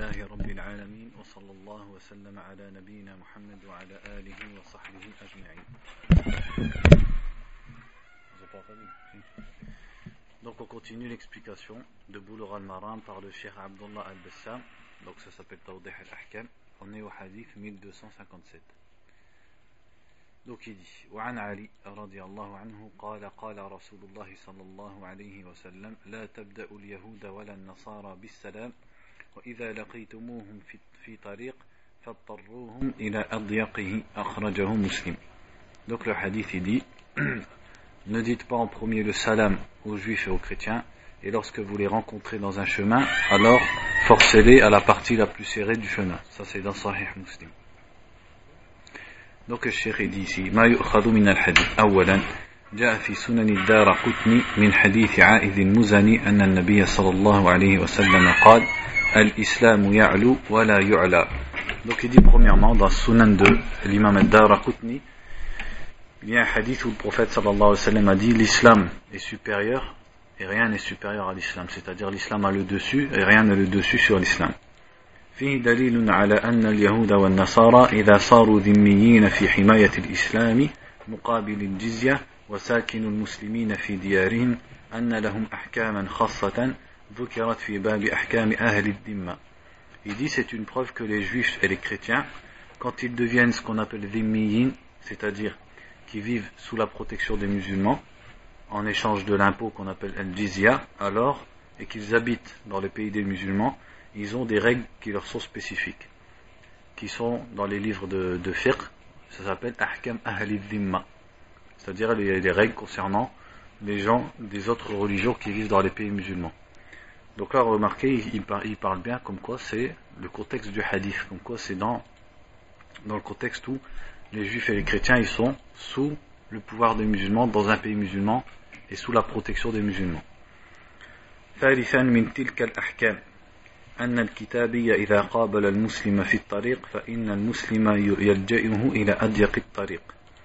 لله رب العالمين وصلى الله وسلم على نبينا محمد وعلى آله وصحبه أجمعين. Donc on continue l'explication de Bulugh al-Maram par le Cheikh Abdullah al-Bassam. Donc ça s'appelle Tawdih al-Ahkam. On est au hadith 1257. Donc il dit وعن علي رضي الله عنه قال قال رسول الله صلى الله عليه وسلم لا تبدأ اليهود ولا النصارى بالسلام وإذا لقيتموهم في طريق فاضطروهم إلى أضيقه أخرجه مسلم. Donc le hadith il dit ne dites pas en premier le salam aux juifs et aux chrétiens, et lorsque vous les rencontrez dans un chemin, alors forcez-les à la partie la plus serrée du chemin. Ça c'est dans Sahih Muslim. Donc le cheikh dit ici ما يؤخذ من الحديث أولا جاء في سنن الدارقطني من حديث عائذ المزني أن النبي صلى الله عليه وسلم قال الإسلام يعلو ولا يعلى. Donc il dit premièrement dans Sunan de l'imam al-Daraqutni, il y a un hadith où le prophète sallallahu alayhi wa sallam a dit l'islam est supérieur et rien n'est supérieur à l'islam, c'est-à-dire l'islam a le dessus et rien n'a le dessus sur l'islam. فيه دليل على أن اليهود والنصارى إذا صاروا ذميين في حماية الإسلام مقابل الجزية وساكن المسلمين في ديارهم أن لهم أحكاما خاصة ذكرت في باب أحكام أهل الذمة. Il dit c'est une preuve que les juifs et les chrétiens, quand ils deviennent ce qu'on appelle dhimmiyin, c'est-à-dire qui vivent sous la protection des musulmans en échange de l'impôt qu'on appelle al-jizya, alors, et qu'ils habitent dans le pays des musulmans, ils ont des règles qui leur sont spécifiques, qui sont dans les livres de fiqh, ça s'appelle ahkam ahli dhimma, c'est-à-dire les règles concernant les gens des autres religions qui vivent dans les pays musulmans. Donc là, remarquez, il parle bien comme quoi c'est le contexte du hadith, comme quoi c'est dans le contexte où les juifs et les chrétiens ils sont sous le pouvoir des musulmans dans un pays musulman et sous la protection des musulmans. ثالثا من تلك الأحكام أن الكتابي إذا قابل المسلم في الطريق فإن المسلم يلجئه إلى أضيق الطريق.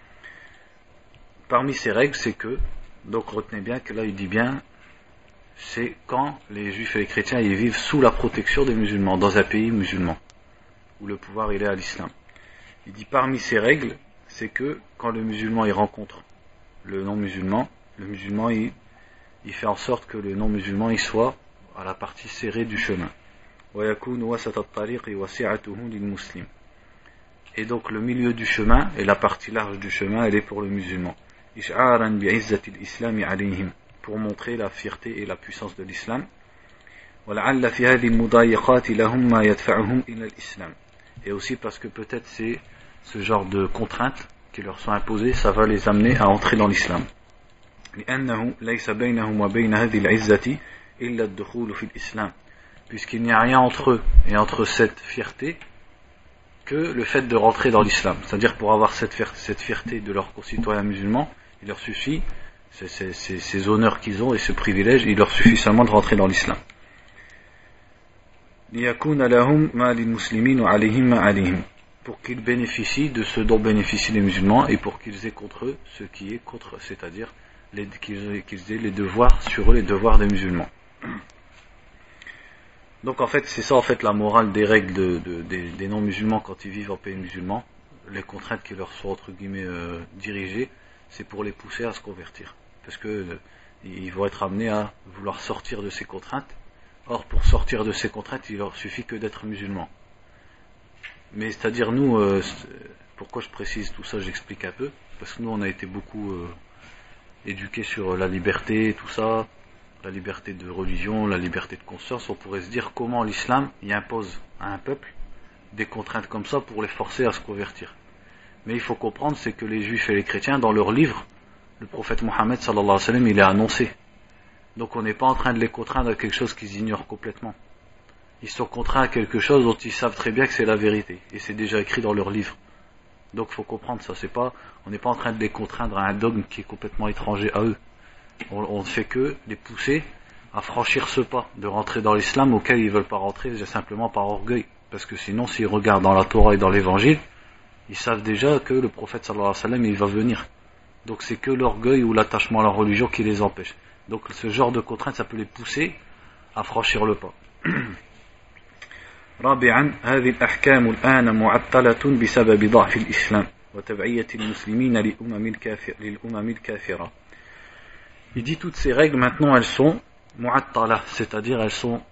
Parmi ces règles, c'est que, donc retenez bien que là il dit bien, c'est quand les juifs et les chrétiens ils vivent sous la protection des musulmans dans un pays musulman où le pouvoir il est à l'islam. Il dit parmi ces règles, c'est que quand le musulman il rencontre le non-musulman, le musulman il fait en sorte que le non-musulman il soit à la partie serrée du chemin. Et donc le milieu du chemin et la partie large du chemin elle est pour le musulman. Pour montrer la fierté et la puissance de l'islam. Et aussi parce que peut-être c'est ce genre de contraintes qui leur sont imposées, ça va les amener à entrer dans l'islam. Puisqu'il n'y a rien entre eux et entre cette fierté que le fait de rentrer dans l'islam. C'est-à-dire pour avoir cette fierté de leurs concitoyens musulmans, il leur suffit, ces honneurs qu'ils ont et ce privilège, il leur suffit seulement de rentrer dans l'islam. Pour qu'ils bénéficient de ce dont bénéficient les musulmans et pour qu'ils aient contre eux ce qui est contre eux, c'est-à-dire qu'ils aient les devoirs sur eux, les devoirs des musulmans. Donc en fait c'est ça en fait la morale des règles des non-musulmans quand ils vivent en pays musulman. Les contraintes qui leur sont entre guillemets dirigées, c'est pour les pousser à se convertir, parce que ils vont être amenés à vouloir sortir de ces contraintes. Or pour sortir de ces contraintes il leur suffit que d'être musulman. Mais c'est-à-dire nous, pourquoi je précise tout ça, j'explique un peu, parce que nous on a été beaucoup éduqués sur la liberté, tout ça, la liberté de religion, la liberté de conscience. On pourrait se dire comment l'islam y impose à un peuple des contraintes comme ça pour les forcer à se convertir. Mais il faut comprendre, c'est que les juifs et les chrétiens, dans leurs livres, le prophète Mohammed sallallahu alayhi wa sallam, il est annoncé. Donc on n'est pas en train de les contraindre à quelque chose qu'ils ignorent complètement. Ils sont contraints à quelque chose dont ils savent très bien que c'est la vérité. Et c'est déjà écrit dans leurs livres. Donc il faut comprendre ça. On n'est pas en train de les contraindre à un dogme qui est complètement étranger à eux. On ne fait que les pousser à franchir ce pas, de rentrer dans l'islam auquel ils ne veulent pas rentrer simplement par orgueil. Parce que sinon, s'ils regardent dans la Torah et dans l'évangile, ils savent déjà que le prophète sallallahu alayhi wa sallam, il va venir. Donc c'est que l'orgueil ou l'attachement à la religion qui les empêche. Donc ce genre de contrainte, ça peut les pousser à franchir le pas. رابعا هذه الأحكام الآن معطلة بسبب ضعف الإسلام وتبعية المسلمين للأمم الكافرة. Il dit toutes ces règles maintenant elles sont mu'attala, c'est-à-dire elles sont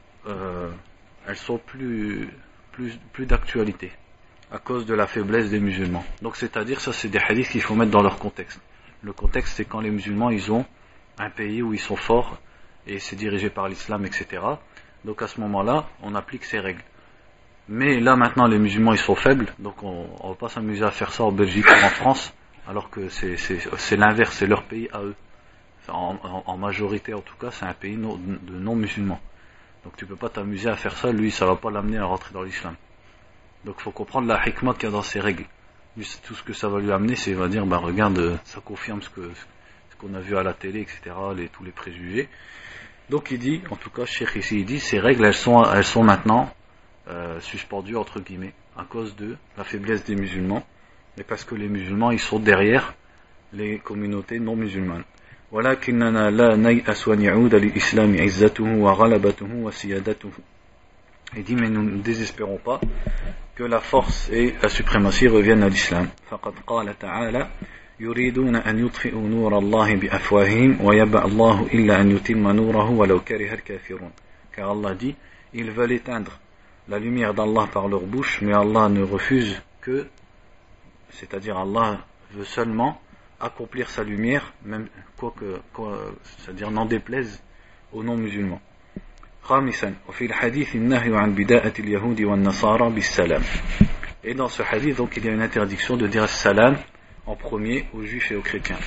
plus d'actualité à cause de la faiblesse des musulmans. Donc c'est-à-dire ça c'est des hadiths qu'il faut mettre dans leur contexte. Le contexte c'est quand les musulmans ils ont un pays où ils sont forts et c'est dirigé par l'islam, etc. Donc à ce moment-là on applique ces règles. Mais là maintenant les musulmans ils sont faibles, donc on va pas s'amuser à faire ça en Belgique ou en France, alors que c'est l'inverse, c'est leur pays à eux. En majorité en tout cas c'est un pays de non-musulmans. Donc tu peux pas t'amuser à faire ça, lui ça va pas l'amener à rentrer dans l'islam. Donc il faut comprendre la hikmah qu'il y a dans ces règles. Lui, tout ce que ça va lui amener c'est il va dire regarde ça confirme ce qu'on a vu à la télé, etc. Tous les préjugés. Donc il dit, en tout cas Cheikh ici il dit ces règles elles sont maintenant suspendu entre guillemets à cause de la faiblesse des musulmans et parce que les musulmans ils sont derrière les communautés non musulmanes. ولكننا لا نيأس أن يعود للإسلام عزته وغلبته وسيادته. Il dit mais nous ne désespérons pas que la force et la suprématie reviennent à l'islam. فقد قال تعالى يريدون أن يطفئوا نور الله بأفواههم ويبأ الله إلا أن يتم نوره ولو كره الكافرون. Car Allah dit ils veulent éteindre la lumière d'Allah par leur bouche, mais Allah ne refuse que, c'est-à-dire Allah veut seulement accomplir sa lumière, même c'est-à-dire n'en déplaise aux non-musulmans. خامسا وفي الحديث النهي عن بداءة اليهود والنصارى بالسلام. Et dans ce hadith donc il y a une interdiction de dire salam en premier aux juifs et aux chrétiens.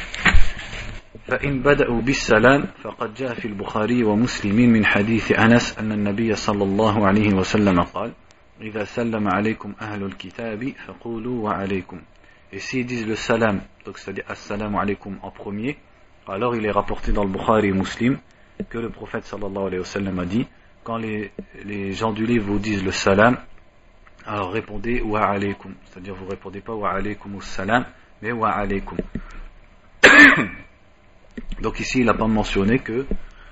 فإن بدأوا بالسلام فقد جاء في البخاري ومسلم من حديث أنس أن النبي صلى الله عليه وسلم قال إذا سلم عليكم أهل الكتاب فقولوا وعليكم. Et s'ils disent le salam, donc c'est-à-dire assalamu alaykum en premier, alors il est rapporté dans le Bukhari et Muslim que le prophète sallallahu alayhi wa sallam a dit quand les gens du livre vous disent le salam, alors répondez wa alaykum, c'est-à-dire vous répondez pas wa alaykum salam mais wa alaykum. Donc ici il n'a pas mentionné que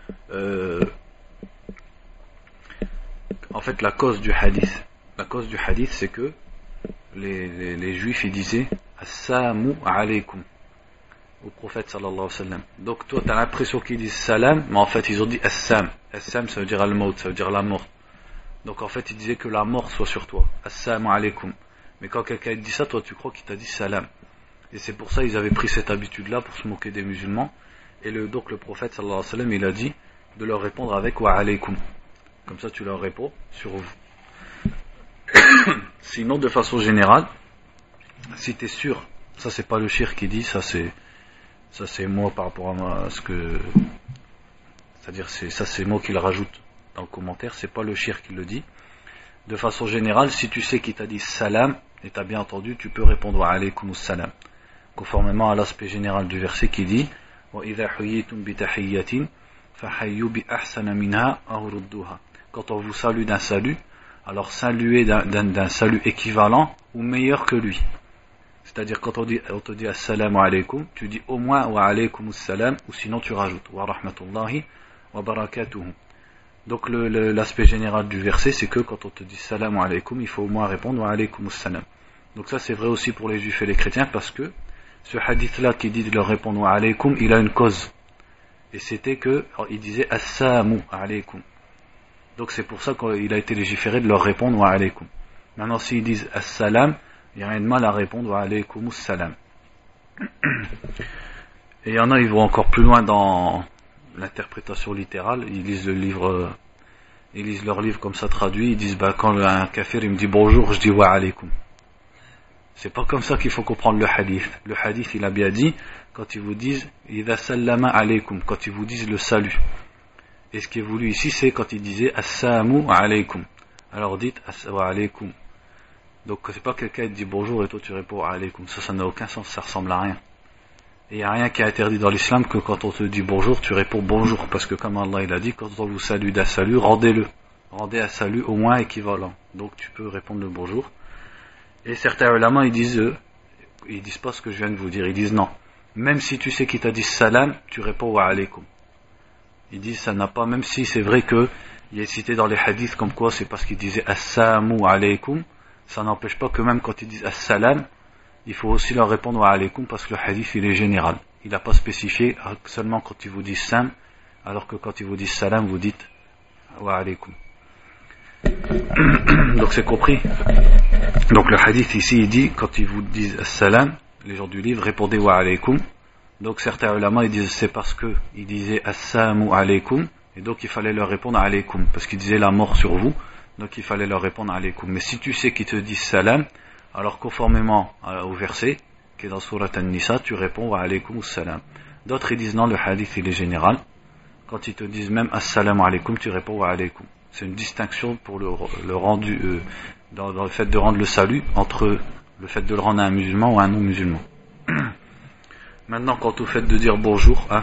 en fait la cause du hadith c'est que les juifs ils disaient assalamu alaykum au prophète sallallahu alayhi wa sallam. Donc toi tu as l'impression qu'ils disent salam mais en fait ils ont dit assam ça veut dire al-maut, ça veut dire la mort. Donc en fait ils disaient que la mort soit sur toi, assalamu alaykum. Mais quand quelqu'un dit ça, toi tu crois qu'il t'a dit salam. Et c'est pour ça ils avaient pris cette habitude là pour se moquer des musulmans. Et donc le prophète sallallahu alayhi wa sallam il a dit de leur répondre avec wa alaykum. Comme ça tu leur réponds sur vous. Sinon de façon générale, si tu es sûr, ça c'est pas le shir qui dit, ça c'est moi par rapport à ce que, c'est-à-dire c'est moi qui le rajoute dans le commentaire, c'est pas le shir qui le dit. De façon générale, si tu sais qu'il t'a dit salam et t'as bien entendu, tu peux répondre wa alaykum salam, conformément à l'aspect général du verset qui dit وَإِذَا حُيِّيتُمْ بِتَحِيَّةٍ فَحَيُّوا بِأَحْسَنَ مِنْهَا أَوْ رُدُّوهَا. Quand on vous salue d'un salut, alors saluez d'un salut équivalent ou meilleur que lui. C'est-à-dire quand on te dit assalamu alaykum, tu dis au moins wa alaykum salam ou sinon tu rajoutes wa rahmatullahi wa barakatuhu. Donc l'aspect général du verset c'est que quand on te dit salamu alaykum, il faut au moins répondre wa alaykum salam. Donc ça c'est vrai aussi pour les juifs et les chrétiens parce que ce hadith-là qui dit de leur répondre wa alaykum, il a une cause. Et c'était que, il disait assalamu alaykum. Donc c'est pour ça qu'il a été légiféré de leur répondre wa alaykum. Maintenant s'ils disent assalam, il n'y a rien de mal à répondre wa alaykum salam. Et il y en a, ils vont encore plus loin dans l'interprétation littérale. Ils lisent leur livre comme ça traduit. Ils disent quand un kafir il me dit bonjour, je dis wa alaykum. C'est pas comme ça qu'il faut comprendre le hadith. Le hadith, il a bien dit, quand ils vous disent idha sallama alaykum, quand ils vous disent le salut. Et ce qui est voulu ici, c'est quand ils disaient assalamu alaykum. Alors dites wa alaykum. Donc c'est pas quelqu'un qui dit bonjour et toi tu réponds wa alaykum. Ça n'a aucun sens, ça ressemble à rien. Et il n'y a rien qui est interdit dans l'islam que quand on te dit bonjour, tu réponds bonjour. Parce que comme Allah il a dit, quand on vous salue d'un salut, rendez-le. Rendez un salut au moins équivalent. Donc tu peux répondre le bonjour. Et certains ulama ils disent pas ce que je viens de vous dire, ils disent non. Même si tu sais qu'il t'a dit salam, tu réponds wa alaykum. Ils disent ça n'a pas, même si c'est vrai que il est cité dans les hadiths comme quoi c'est parce qu'ils disaient Assalamu alaykum. Ça n'empêche pas que même quand ils disent Assalam, il faut aussi leur répondre wa alaykum parce que le hadith il est général. Il n'a pas spécifié seulement quand ils vous disent Sam, alors que quand ils vous disent Salam, vous dites wa alaykum. Donc c'est compris. Donc le hadith ici il dit quand ils vous disent Assalam, les gens du livre répondez wa alaykum. Donc certains ulama ils disent c'est parce que ils disaient Assalamu alaykum et donc il fallait leur répondre alaykum parce qu'ils disaient la mort sur vous. Donc il fallait leur répondre alaykum. Mais si tu sais qu'ils te disent salam, alors conformément au verset qui est dans Surat An-Nisa, tu réponds wa alaykum salam. D'autres ils disent non, le hadith il est général. Quand ils te disent même assalamu alaykum, tu réponds wa alaykum. C'est une distinction pour le rendu dans le fait de rendre le salut entre le fait de le rendre à un musulman ou à un non musulman. Maintenant quant au fait de dire bonjour, hein,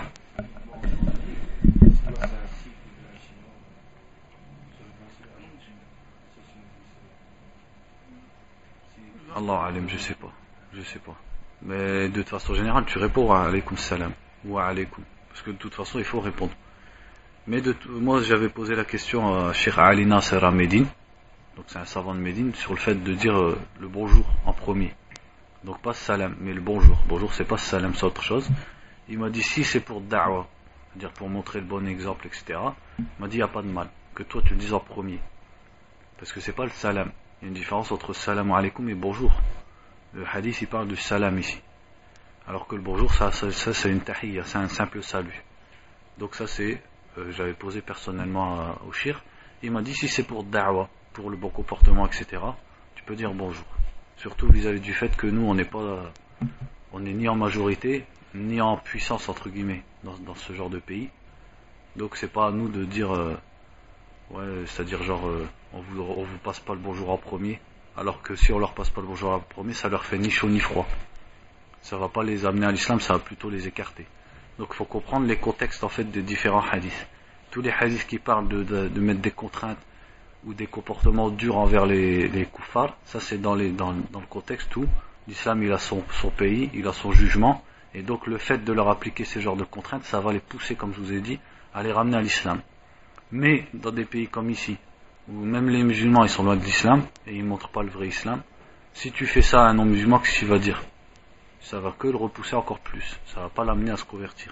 Allah alim, je sais pas. Mais de toute façon générale, tu réponds à alaykoum salam ou à alaykoum. Parce que de toute façon, il faut répondre. Mais moi, j'avais posé la question à Cheikh Ali Nasser à Médine, donc c'est un savant de Médine, sur le fait de dire le bonjour en premier. Donc pas salam, mais le bonjour. Bonjour, c'est pas salam, c'est autre chose. Il m'a dit si c'est pour da'wa, c'est-à-dire pour montrer le bon exemple, etc. Il m'a dit il n'y a pas de mal, que toi tu le dises en premier. Parce que c'est pas le salam. Il y a une différence entre salam alaykoum et bonjour. Le hadith il parle du salam ici. Alors que le bonjour ça c'est une tahiyya, c'est un simple salut. Donc ça c'est, j'avais posé personnellement au shir. Il m'a dit si c'est pour da'wa, pour le bon comportement, etc. Tu peux dire bonjour. Surtout vis-à-vis du fait que nous on n'est ni en majorité, ni en puissance entre guillemets dans ce genre de pays. Donc c'est pas à nous de dire c'est-à-dire genre on vous passe pas le bonjour en premier, alors que si on leur passe pas le bonjour en premier, ça leur fait ni chaud ni froid. Ça va pas les amener à l'islam, ça va plutôt les écarter. Donc il faut comprendre les contextes en fait des différents hadiths. Tous les hadiths qui parlent de mettre des contraintes ou des comportements durs envers les kuffars, ça c'est dans le contexte où l'islam il a son pays, il a son jugement, et donc le fait de leur appliquer ces genres de contraintes, ça va les pousser, comme je vous ai dit, à les ramener à l'islam. Mais dans des pays comme ici, où même les musulmans ils sont loin de l'islam et ils ne montrent pas le vrai islam, si tu fais ça à un non-musulman, qu'est-ce qu'il va dire? Ça va que le repousser encore plus, ça va pas l'amener à se convertir.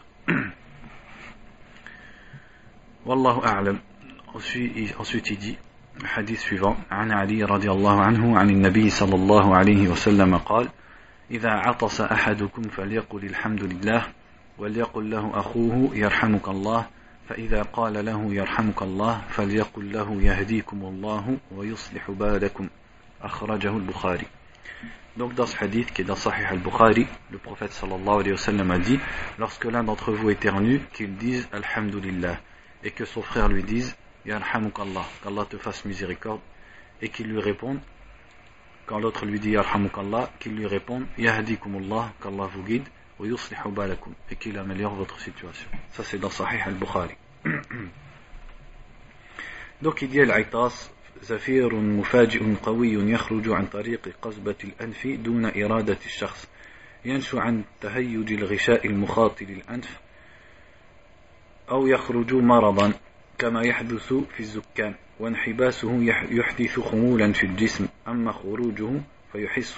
Wallahu a'lam. Ensuite il dit, le hadith suivant, عن علي رضي الله عنه عن النبي صلى الله عليه وسلم قال إذا عطس أحدكم فليقل الحمد لله وليقل له أخوه يرحمك الله فإذا قال له يرحمك الله فليقل له يهديكم الله ويصلح بالكم أخرجه البخاري. Donc dans ce hadith qui est dans Sahih al-Bukhari, le prophète sallallahu alayhi wa sallam a dit, lorsque l'un d'entre vous éternue, qu'il dise Alhamdulillah, et que son frère lui dise Yarhamukallah, qu'Allah te fasse miséricorde, et qu'il lui réponde, quand l'autre lui dit Yarhamukallah, qu'il lui réponde Yahdikumullah, qu'Allah vous guide, wa yuslihu balakum, et qu'il améliore votre situation. Ça c'est dans Sahih al-Bukhari. Donc il dit al-Aitas زفير مفاجئ قوي يخرج عن طريق قصبة الأنف دون إرادة الشخص ينشو عن تهيج الغشاء المخاط للأنف أو يخرج مرضا كما يحدث في الزكام وانحباسه يحدث خمولا في الجسم أما خروجه فيحس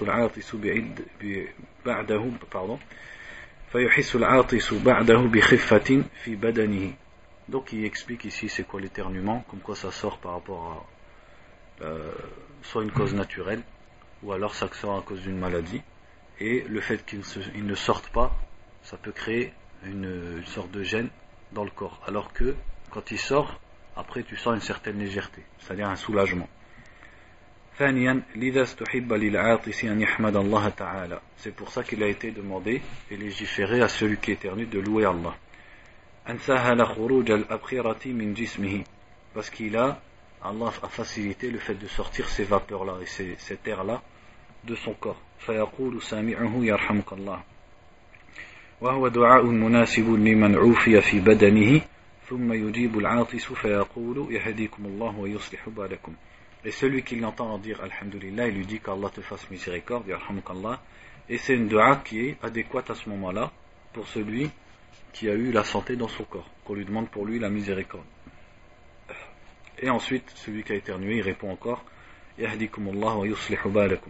العاطس بعده بخفة في بدنه. Donc il explique ici c'est quoi l'éternuement, comme quoi ça sort par rapport à soit une cause naturelle ou alors ça sort à cause d'une maladie, et le fait qu'il ne sorte pas, ça peut créer une sorte de gêne dans le corps, alors que quand il sort, après tu sens une certaine légèreté, c'est-à-dire un soulagement. ثانيا لذا استحب للعاطس أن يحمد الله تعالى. C'est pour ça qu'il a été demandé et légiféré à celui qui éternue de louer Allah. أن سهل خروج الأبخرة من جسمه, parce Allah a facilité le fait de sortir ces vapeurs-là et cet air-là de son corps. فيقول سامعه يرحمك الله وهو دعاء مناسب لمن عوفي في بدنه ثم يجيب العاطس فيقول يهديكم الله ويصلح بالكم. Et celui qui l'entend dire Alhamdulillah, il lui dit qu'Allah te fasse miséricorde, yarhamukallah, et c'est une dua qui est adéquate à ce moment-là pour celui qui a eu la santé dans son corps, qu'on lui demande pour lui la miséricorde. Et ensuite, celui qui a éternué, il répond encore Yahdikumullah wa yuslihu balakum.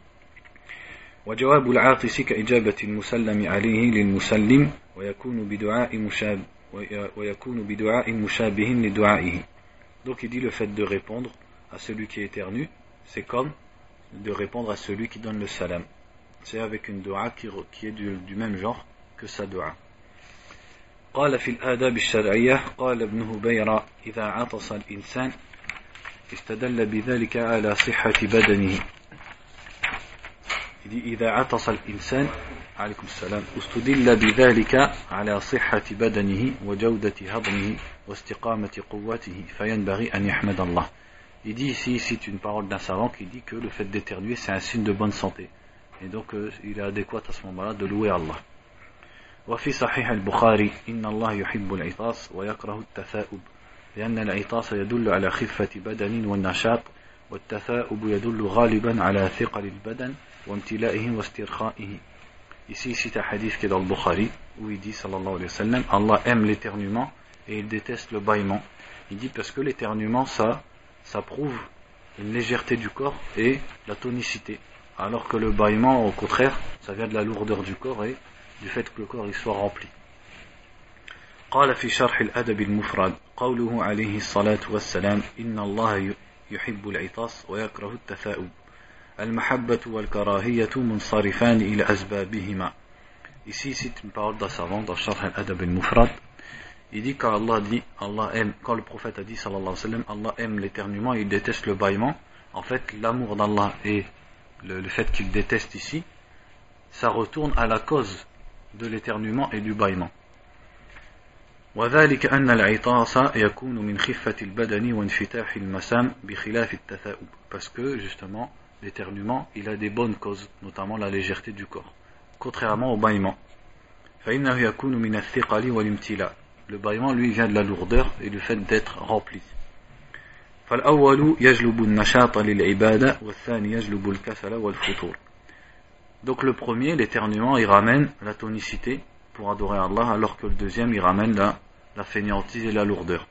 وجواب العاطس كإجابة المسلم عليه للمسلم ويكون بدعاء مشابه لدعائه. Donc il dit le fait de répondre à celui qui éternue, c'est comme de répondre à celui qui donne le salam. C'est avec une dua qui est du même genre que sa dua. قال في الآداب الشرعية قال ابن هبيرة إذا عطس الإنسان استدل بذلك على صحة بدنه. Il dit إذا عطس الإنسان عليكم السلام استدل بذلك على صحة بدنه وجودة هضمه واستقامة قوته فينبغي أن يحمد الله. Il dit ici, c'est une parole d'un savant qui dit que le fait d'éternuer c'est un signe de bonne santé. Et donc il est adéquat à ce moment-là de louer Allah. وفي صحيح البخاري إن الله يحب العطاس ويكره التثاؤب لأن العطاس يدل على خفة بدن والنشاط والتثاؤب يدل غالبا على ثقل البدن وامتلائه واسترخائه. Ici il cite un hadith qui est dans le Bukhari où il dit sallallahu alayhi wa sallam Allah aime l'éternuement et il déteste le bâillement. Il dit parce que l'éternuement ça prouve une légèreté du corps et la tonicité, alors que le bâillement au contraire ça vient de la lourdeur du corps et du fait que le corps il soit rempli. قال في شرح الأدب المفرد قوله عليه الصلاة والسلام إن الله يحب العطاس ويكره التثاؤب المحبة والكراهية منصرفان إلى أسبابهما. Ici c'est une parole d'un savant dans شرح الأدب المفرد. Il dit quand Allah aime, quand le prophète a dit sallallahu alayhi wa sallam Allah aime l'éternuement et il déteste le bâillement, en fait l'amour d'Allah et le fait qu'il déteste ici ça retourne à la cause de l'éternuement et du bâillement. وذلك أن العطاس يكون من خفة البدن وانفتاح المسام بخلاف التثاؤب. Parce que justement l'éternuement il a des bonnes causes, notamment la légèreté du corps, contrairement au bâillement. فإنه يكون من الثقل والامتلاء. Le bâillement lui vient de la lourdeur et du fait d'être rempli. فالأول يجلب النشاط للعبادة والثاني يجلب الكسل والفتور. Donc le premier, l'éternuement, il ramène la tonicité pour adorer Allah, alors que le deuxième, il ramène la fainéantise et la lourdeur.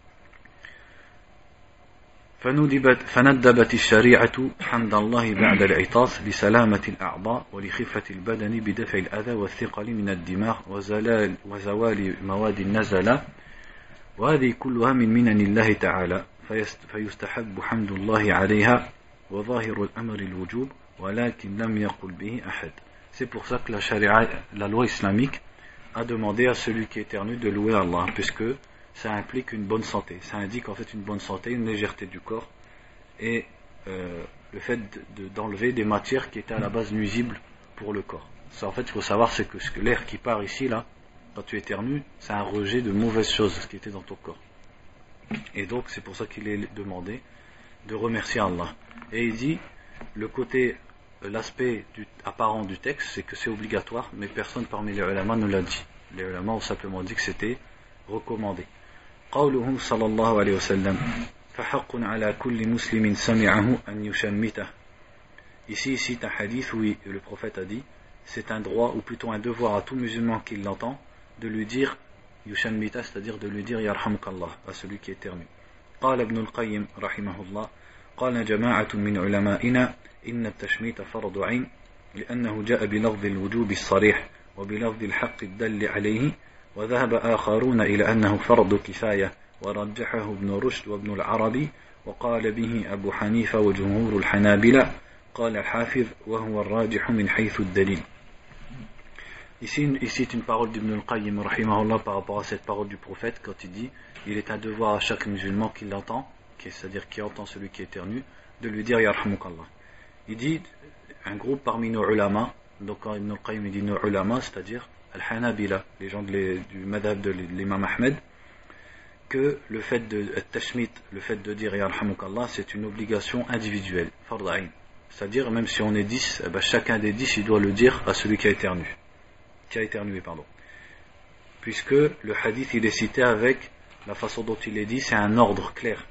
فندبت الشريعة حمد الله بعد العطاس لسلامة الأعضاء ولخفة البدن بدفع الأذى والثقل من الدماغ وزوال مواد النزلة وهذه كلها من منن الله تعالى فيستحب حمد الله عليها وظاهر الأمر الوجوب ولكن لم يقل به أحد. C'est pour ça que la loi islamique a demandé à celui qui éternue de louer Allah, puisque ça implique une bonne santé. Ça indique en fait une bonne santé, une légèreté du corps et le fait d'enlever des matières qui étaient à la base nuisibles pour le corps. Ça, en fait, il faut savoir c'est que l'air qui part ici, là, quand tu éternues, c'est un rejet de mauvaises choses qui étaient dans ton corps. Et donc, c'est pour ça qu'il est demandé de remercier Allah. Et il dit, l'aspect apparent du texte, c'est que c'est obligatoire, mais personne parmi les ulama ne l'a dit. Les ulama ont simplement dit que c'était recommandé. قوله صلى الله عليه وسلم فحق على كل مسلم سمعه أن يشمته. Ici il cite un hadith où le prophète a dit c'est un droit ou plutôt un devoir à tout musulman qui l'entend de lui dire يشمته, c'est-à-dire de lui dire يرحمك الله à celui qui éternue. قال ابن القيم رحمه الله قال جماعة من علمائنا إن التشميت فرض عين لأنه جاء بلفظ الوجوب الصريح وبلفظ الحق الدل عليه وذهب آخرون إلى أنه فرض كفاية ورجحه ابن رشد وابن العربي وقال به أبو حنيفة وجمهور الحنابلة قال الحافظ وهو الراجح من حيث الدليل. Ici c'est une parole d'Ibn al-Qayyim rahimahullah par rapport à cette parole du prophète quand il dit il est un devoir à chaque musulman qui l'entend, c'est-à-dire qui entend celui qui éternue, de lui dire yarhamukallah. Il dit un groupe parmi nos ulama, donc quand Ibn al-Qayyim dit nos ulama, c'est-à-dire al-Hanabila, les gens du madhab de l'imam Ahmed, que le fait de tashmit, le fait de dire yarhamukallah, c'est une obligation individuelle, fard ayn. C'est-à-dire même si on est 10, chacun des 10 il doit le dire à celui qui a éternué, puisque le hadith il est cité avec la façon dont il est dit, c'est un ordre clair.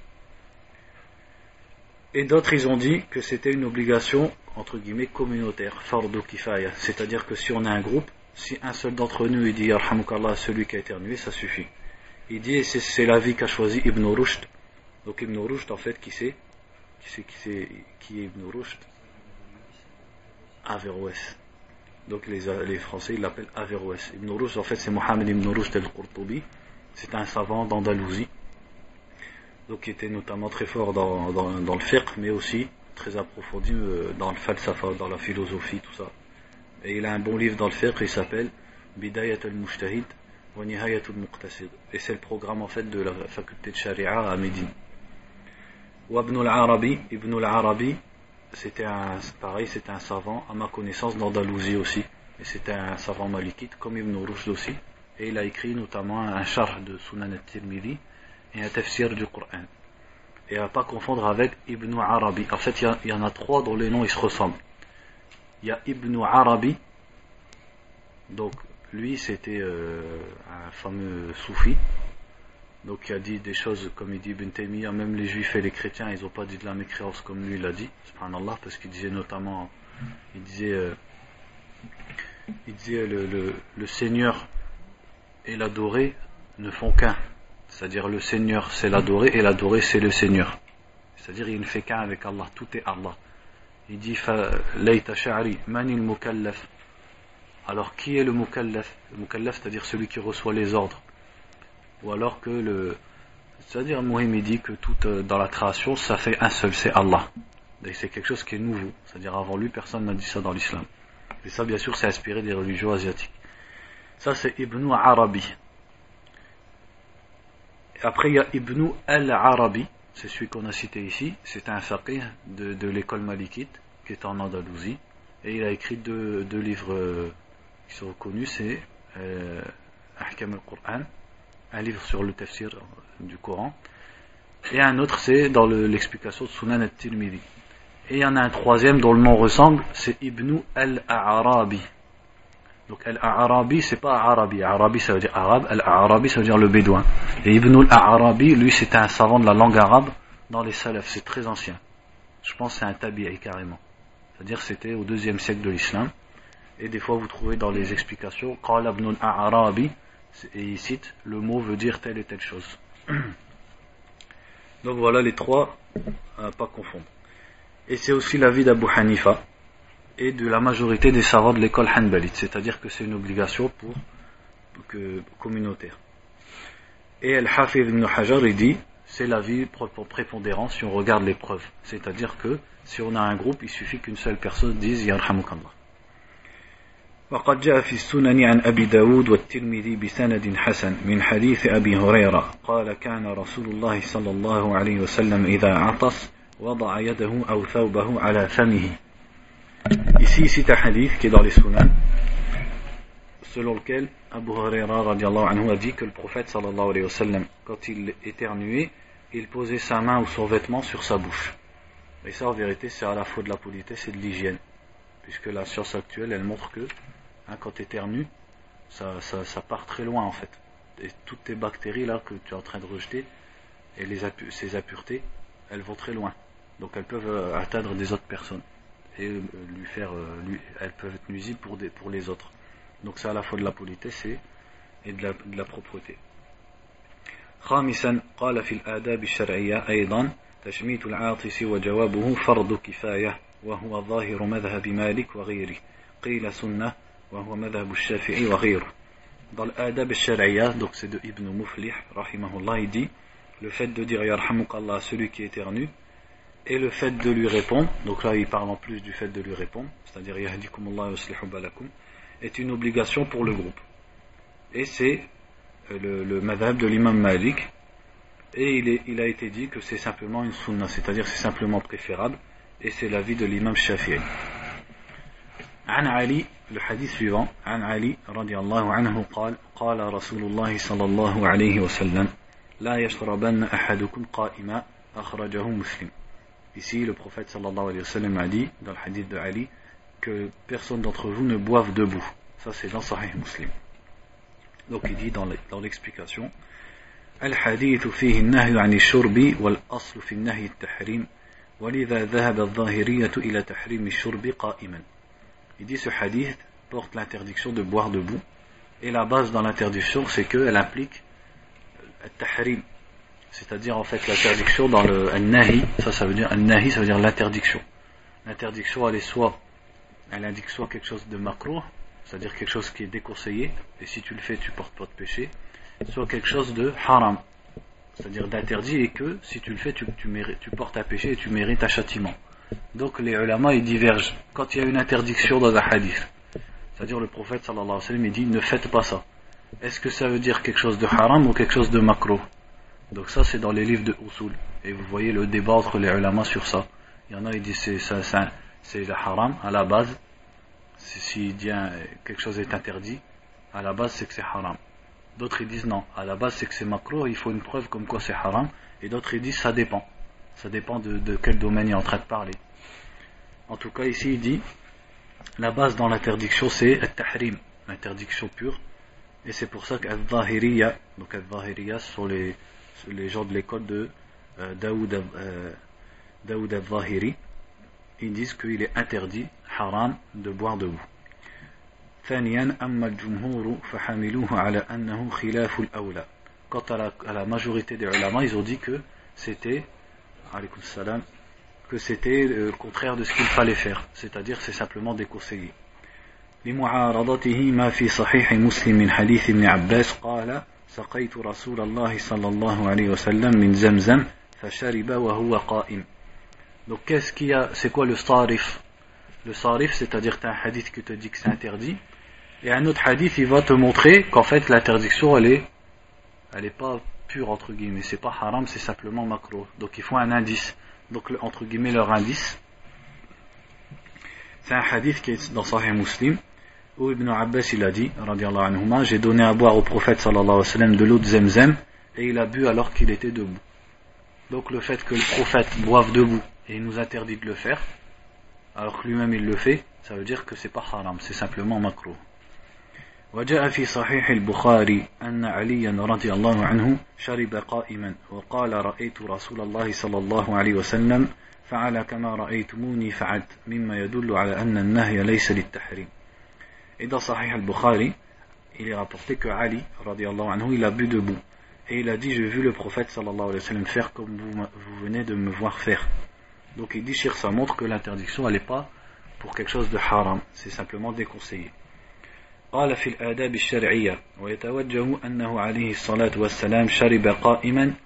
Et d'autres ils ont dit que c'était une obligation entre guillemets communautaire, fardu kifaya, c'est-à-dire que si on a un groupe, si un seul d'entre nous il dit yarhamukallah à celui qui a éternué, ça suffit. Il dit, et c'est l'avis qu'a choisi Ibn Rushd Donc Ibn Rushd, en fait, qui est Ibn Rushd? Averroès. Donc les Français ils l'appellent Averroès. Ibn Rushd, en fait, c'est Mohammed Ibn Rushd al-Qurtubi. C'est un savant d'Andalousie. Donc qui était notamment très fort dans le fiqh, mais aussi très approfondi dans le falsafa, dans la philosophie, tout ça. Et il a un bon livre dans le fiqh, il s'appelle Bidayat al-Mujtahid wa Nihayat al-Muqtasid. Et c'est le programme en fait de la faculté de Sharia à Médine. Wa Ibn al-Arabi, c'était un savant, à ma connaissance, d'Andalousie aussi. Et c'était un savant malikite, comme Ibn Rushd aussi. Et il a écrit notamment un sharh de Sunan al-Tirmidhi et un tafsir du Coran. Et à ne pas confondre avec Ibn Arabi. En fait, il y en a trois dont les noms ils se ressemblent. Il y a Ibn Arabi, donc lui c'était un fameux soufi, donc qui a dit des choses comme il dit Ibn Taymiyyah, même les juifs et les chrétiens ils n'ont pas dit de la mécréance comme lui il a dit, subhanallah, parce qu'il disait notamment, il disait le Seigneur et l'adoré ne font qu'un, c'est-à-dire le Seigneur c'est l'adoré et l'adoré c'est le Seigneur, c'est-à-dire il ne fait qu'un avec Allah, tout est Allah. Il dit Layta sha'ri manil mukallaf. Alors qui est le mukallaf? Le mukallaf, c'est-à-dire celui qui reçoit les ordres. Ou alors que c'est-à-dire Mouhim dit que tout dans la création ça fait un seul, c'est Allah. Et c'est quelque chose qui est nouveau, c'est-à-dire avant lui personne n'a dit ça dans l'islam. Et ça bien sûr c'est inspiré des religions asiatiques. Ça c'est Ibn Arabi. Et après il y a Ibn al-Arabi. C'est celui qu'on a cité ici, c'est un faqih de l'école malikite qui est en Andalousie et il a écrit deux livres qui sont reconnus, c'est Ahkam al-Qur'an, un livre sur le tafsir du Coran, et un autre c'est dans l'explication de Sunan al-Tirmidhi. Et il y en a un troisième dont le nom ressemble, c'est Ibn al-Arabi. Donc al-Arabi c'est pas Arabi, Arabi ça veut dire arabe, al-Arabi ça veut dire le bédouin. Et Ibn al-Arabi, lui c'était un savant de la langue arabe dans les salafs, c'est très ancien. Je pense que c'est un tabi'i carrément. C'est-à-dire c'était au 2e siècle de l'islam. Et des fois vous trouvez dans les explications Qala ibn al-Arabi, et il cite le mot veut dire telle et telle chose. Donc voilà les trois à pas confondre. Et c'est aussi l'avis d'Abu Hanifa et de la majorité des savants de l'école hanbalite, c'est-à-dire que c'est une obligation communautaire. Et Al-Hafidh ibn Hajar il dit c'est l'avis prépondérant si on regarde les preuves, c'est-à-dire que si on a un groupe il suffit qu'une seule personne dise Yarhamukallah. وقد جاء في السنن عن أبي داود والترمذي بسند حسن من حديث أبي هريرة قال كان رسول الله صلى الله عليه وسلم إذا عطس وضع يده أو ثوبه على فمه. Ici, il cite un hadith qui est dans les Sunan, selon lequel Abu Huraira radiallahu anhu a dit que le prophète sallallahu alayhi wa sallam, quand il éternuait, il posait sa main ou son vêtement sur sa bouche. Et ça, en vérité, c'est à la fois de la politesse et de l'hygiène, puisque la science actuelle, elle montre que quand tu éternues, ça part très loin en fait. Et toutes tes bactéries là que tu es en train de rejeter, et ces impuretés, elles vont très loin. Donc elles peuvent atteindre des autres personnes. Et elles peuvent être nuisibles pour les autres. Donc c'est à la fois de la politesse et de la propreté. خامسا قال في الآداب الشرعية أيضا تشميت العاطس وجوابه فرض كفاية وهو ظاهر مذهب مالك وغيره قيل سنة وهو مذهب الشافعي وغيره. Dans l'adab al-shar'iyya, donc c'est de Ibn Muflih rahimahullah, il dit le fait de dire yarhamukallah à celui qui éternue et le fait de lui répondre, donc là il parle en plus du fait de lui répondre, c'est-à-dire yahdikumullah wa yuslihu balakum, est une obligation pour le groupe. Et c'est le madhab de l'imam Malik, et il a été dit que c'est simplement une sunna, c'est-à-dire c'est simplement préférable, et c'est l'avis de l'imam Shafi'i. عن علي, le hadith suivant, عن علي رضي الله عنه قال قال رسول الله صلى الله عليه وسلم لا يشربن أحدكم قائما أخرجه مسلم. Ici, le prophète sallallahu alayhi wa sallam a dit, dans le hadith de Ali, que personne d'entre vous ne boive debout. Ça, c'est dans Sahih Muslim. Donc, il dit dans l'explication, Al-hadith fihi an-nahy 'an ash-shurbi wal-asl fi an-nahy at-tahrim, wa lidha dhahaba adh-dhahiriyyah ila tahrim ash-shurbi qa'iman. Il dit ce hadith porte l'interdiction de boire debout, et la base dans l'interdiction, c'est qu'elle implique at-tahrim, c'est-à-dire en fait l'interdiction dans le an-nahi, ça veut dire an-nahi, ça veut dire l'interdiction. L'interdiction elle indique soit quelque chose de makruh, c'est-à-dire quelque chose qui est déconseillé, et si tu le fais tu portes pas de péché, soit quelque chose de haram, c'est-à-dire d'interdit et que si tu le fais tu portes un péché et tu mérites un châtiment. Donc les ulama ils divergent quand il y a une interdiction dans un hadith, c'est-à-dire le prophète sallallahu alayhi wa sallam il dit ne faites pas ça. Est-ce que ça veut dire quelque chose de haram ou quelque chose de makruh? Donc ça c'est dans les livres de usul, et vous voyez le débat entre les ulama sur ça. Il y en a qui disent c'est le haram à la base, s'il dit quelque chose est interdit à la base c'est que c'est haram. D'autres ils disent non, à la base c'est que c'est makruh, il faut une preuve comme quoi c'est haram, et d'autres ils disent ça dépend de quel domaine il est en train de parler. En tout cas ici il dit la base dans l'interdiction c'est al-tahrim, l'interdiction pure, et c'est pour ça qu'al-zahiriya, donc al-zahiriya sont les gens de l'école de Daoud al-Zahiri, ils disent qu'il est interdit, haram, de boire debout. ثانيا أما الجمهور فحملوه على أنه خلاف الأولى. Quant à la majorité des ulama, ils ont dit que c'était le contraire de ce qu'il fallait faire, c'est-à-dire c'est simplement déconseillé. لمعارضته ما في صحيح مسلم من حديث ابن عباس قال سقيت رسول الله صلى الله عليه وسلم من زمزم فشرب وهو قائم. Donc c'est quoi le sarif? Le sarif, c'est-à-dire tu as un hadith qui te dit que c'est interdit, et un autre hadith il va te montrer qu'en fait l'interdiction elle est pas pure entre guillemets, c'est pas haram, c'est simplement makruh. Donc il faut un indice. Donc entre guillemets leur indice, c'est un hadith qui est dans Sahih Muslim où Ibn Abbas il a dit radiyallahu anhuma, j'ai donné à boire au prophète sallallahu alayhi wa sallam de l'eau de Zemzem et il a bu alors qu'il était debout. Donc le fait que le prophète boive debout et il nous interdit de le faire alors que lui-même il le fait, ça veut dire que c'est pas haram, c'est simplement makruh. وجاء في صحيح البخاري أن عليا رضي الله عنه شرب قائما وقال رأيت رسول الله صلى الله عليه وسلم فعل كما رأيتموني فعلت مما يدل على أن النهي ليس للتحريم. Et dans Sahih al-Bukhari, il est rapporté que Ali رضي الله عنه il a bu debout et il a dit j'ai vu le prophète sallallahu alayhi wa sallam faire comme vous venez de me voir faire. Donc il dit ça montre que l'interdiction elle n'est pas pour quelque chose de haram, c'est simplement déconseillé. قال في الآداب الشرعية ويتوجه أنه عليه الصلاة والسلام شرب قائما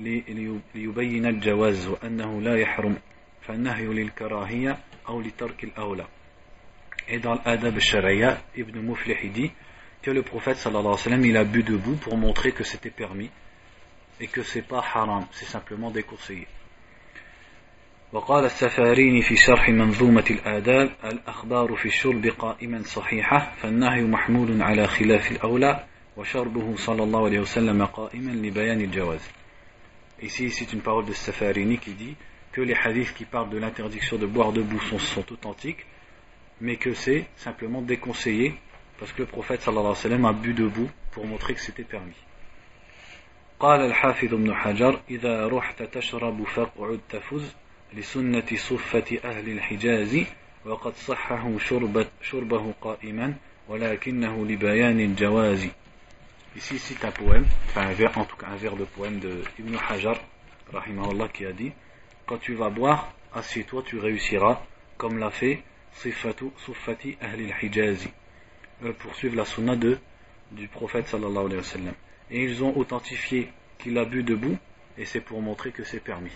ليبين الجواز وأنه لا يحرم فالنهي للكراهية أو لترك الأولى. Et dans l'Adab al-Shari'a, Ibn Muflih dit que le prophète sallallahu alayhi wa sallam il a bu debout pour montrer que c'était permis et que c'est pas haram, c'est simplement déconseillé. وقال السفاريني في شرح منظومة الآداب الأخبار في الشرب قائما صحيحة فالنهي محمول على خلاف الأولى وشربه صلى الله عليه وسلم قائما لبيان الجواز. Ici c'est une parole de Safarini qui dit que les hadiths qui parlent de l'interdiction de boire debout sont authentiques, mais que c'est simplement déconseillé parce que le prophète sallallahu alayhi wa sallam a bu debout pour montrer que c'était permis. قال الحافظ ابن حجر إذا رحت تشرب فاقعد تفز لسنة صفة أهل الحجاز وقد صحه شربه قائما ولكنه لبيان الجواز. Ici c'est un poème, en tout cas un vers de poème de Ibn Hajar rahimahullah qui a dit quand tu vas boire, assieds-toi, tu réussiras comme l'a fait Suffati Ahli al-Hijazi, pour suivre la sunna du prophète sallallahu alayhi wa sallam. Et ils ont authentifié qu'il a bu debout et c'est pour montrer que c'est permis.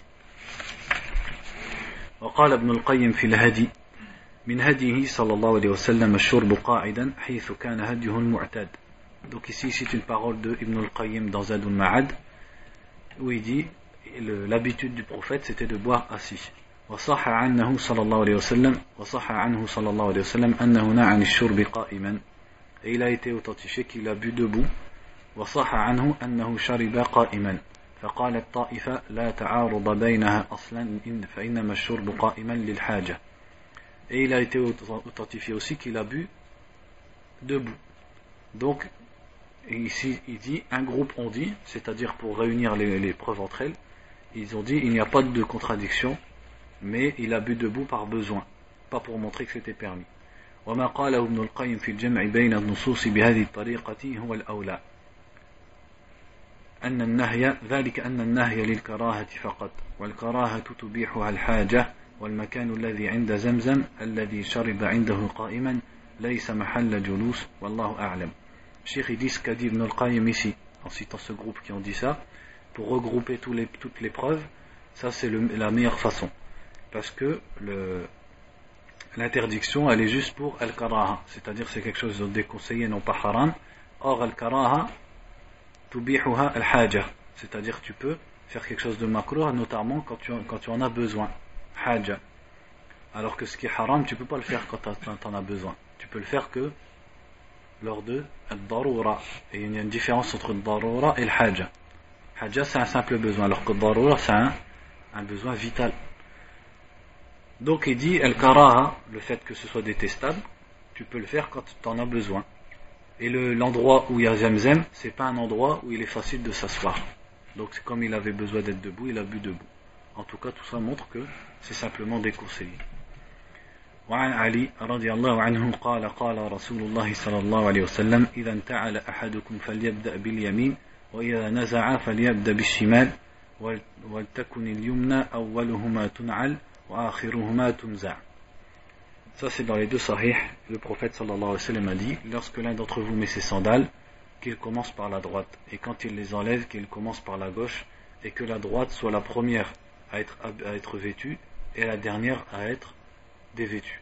وقال ابن القيم في الهدي من هديه صلى الله عليه وسلم الشرب قاعدا حيث كان هديه المعتاد. Donc ici c'est une parole de Ibn al-Qayyim dans Zadul Ma'ad où il dit l'habitude du prophète c'était de boire assis. وصح عنه صلى الله عليه وسلم أنه نهى عن الشرب قائما. Et il a été authentifié qu'il a bu debout. وصح عنه أنه شرب قائما. فقال الطائفة لا تعارض بينها أصلا فإنما الشرب قائما للحاجة. Et il a été authentifié aussi qu'il a bu debout. Donc ici il dit un groupe ont dit, c'est-à-dire pour réunir les preuves entre elles, ils ont dit il n'y a pas de contradiction, mais il a bu debout par besoin, pas pour montrer que c'était permis. وما قاله ابن القيم في الجمع بين النصوص بهذه الطريقة هو الأولى. أن النهي ذلك أن النهي للكراهة فقط والكراهة تبيحها الحاجة والمكان الذي عند زمزم الذي شرب عنده قائما ليس محل جلوس والله أعلم. Cheikh il dit ce qu'a dit Ibn al-Qayyim ici en citant ce groupe qui ont dit ça pour regrouper toutes les preuves. Ça c'est la meilleure façon parce que l'interdiction elle est juste pour al-karaha, c'est-à-dire c'est quelque chose de déconseillé, non pas haram. Or al-karaha tubihuha al-haja, c'est-à-dire tu peux faire quelque chose de makruh notamment quand tu en as besoin, haja. Alors que ce qui est haram tu peux pas le faire quand tu en as besoin, tu peux le faire que lors de al-darura. Et il y a une différence entre al-darura et al-haja. Haja c'est un simple besoin alors que al-darura c'est un besoin vital. Donc il dit al-karaha, le fait que ce soit détestable, tu peux le faire quand tu en as besoin. Et l'endroit où il y a Zemzem, c'est pas un endroit où il est facile de s'asseoir. Donc c'est comme il avait besoin d'être debout, il a bu debout. En tout cas, tout ça montre que c'est simplement déconseillé. وعن علي رضي الله عنه قال قال رسول الله صلى الله عليه وسلم إذا انتعل أحدكم فليبدأ باليمين وإذا نزع فليبدأ بالشمال ولتكن اليمنى أولهما تنعل وآخرهما تنزع. Ça c'est dans les deux sahih, le prophète sallallahu alayhi wa sallam a dit lorsque l'un d'entre vous met ses sandales, qu'il commence par la droite, et quand il les enlève, qu'il commence par la gauche, et que la droite soit la première à être vêtue et la dernière à être dévêtue.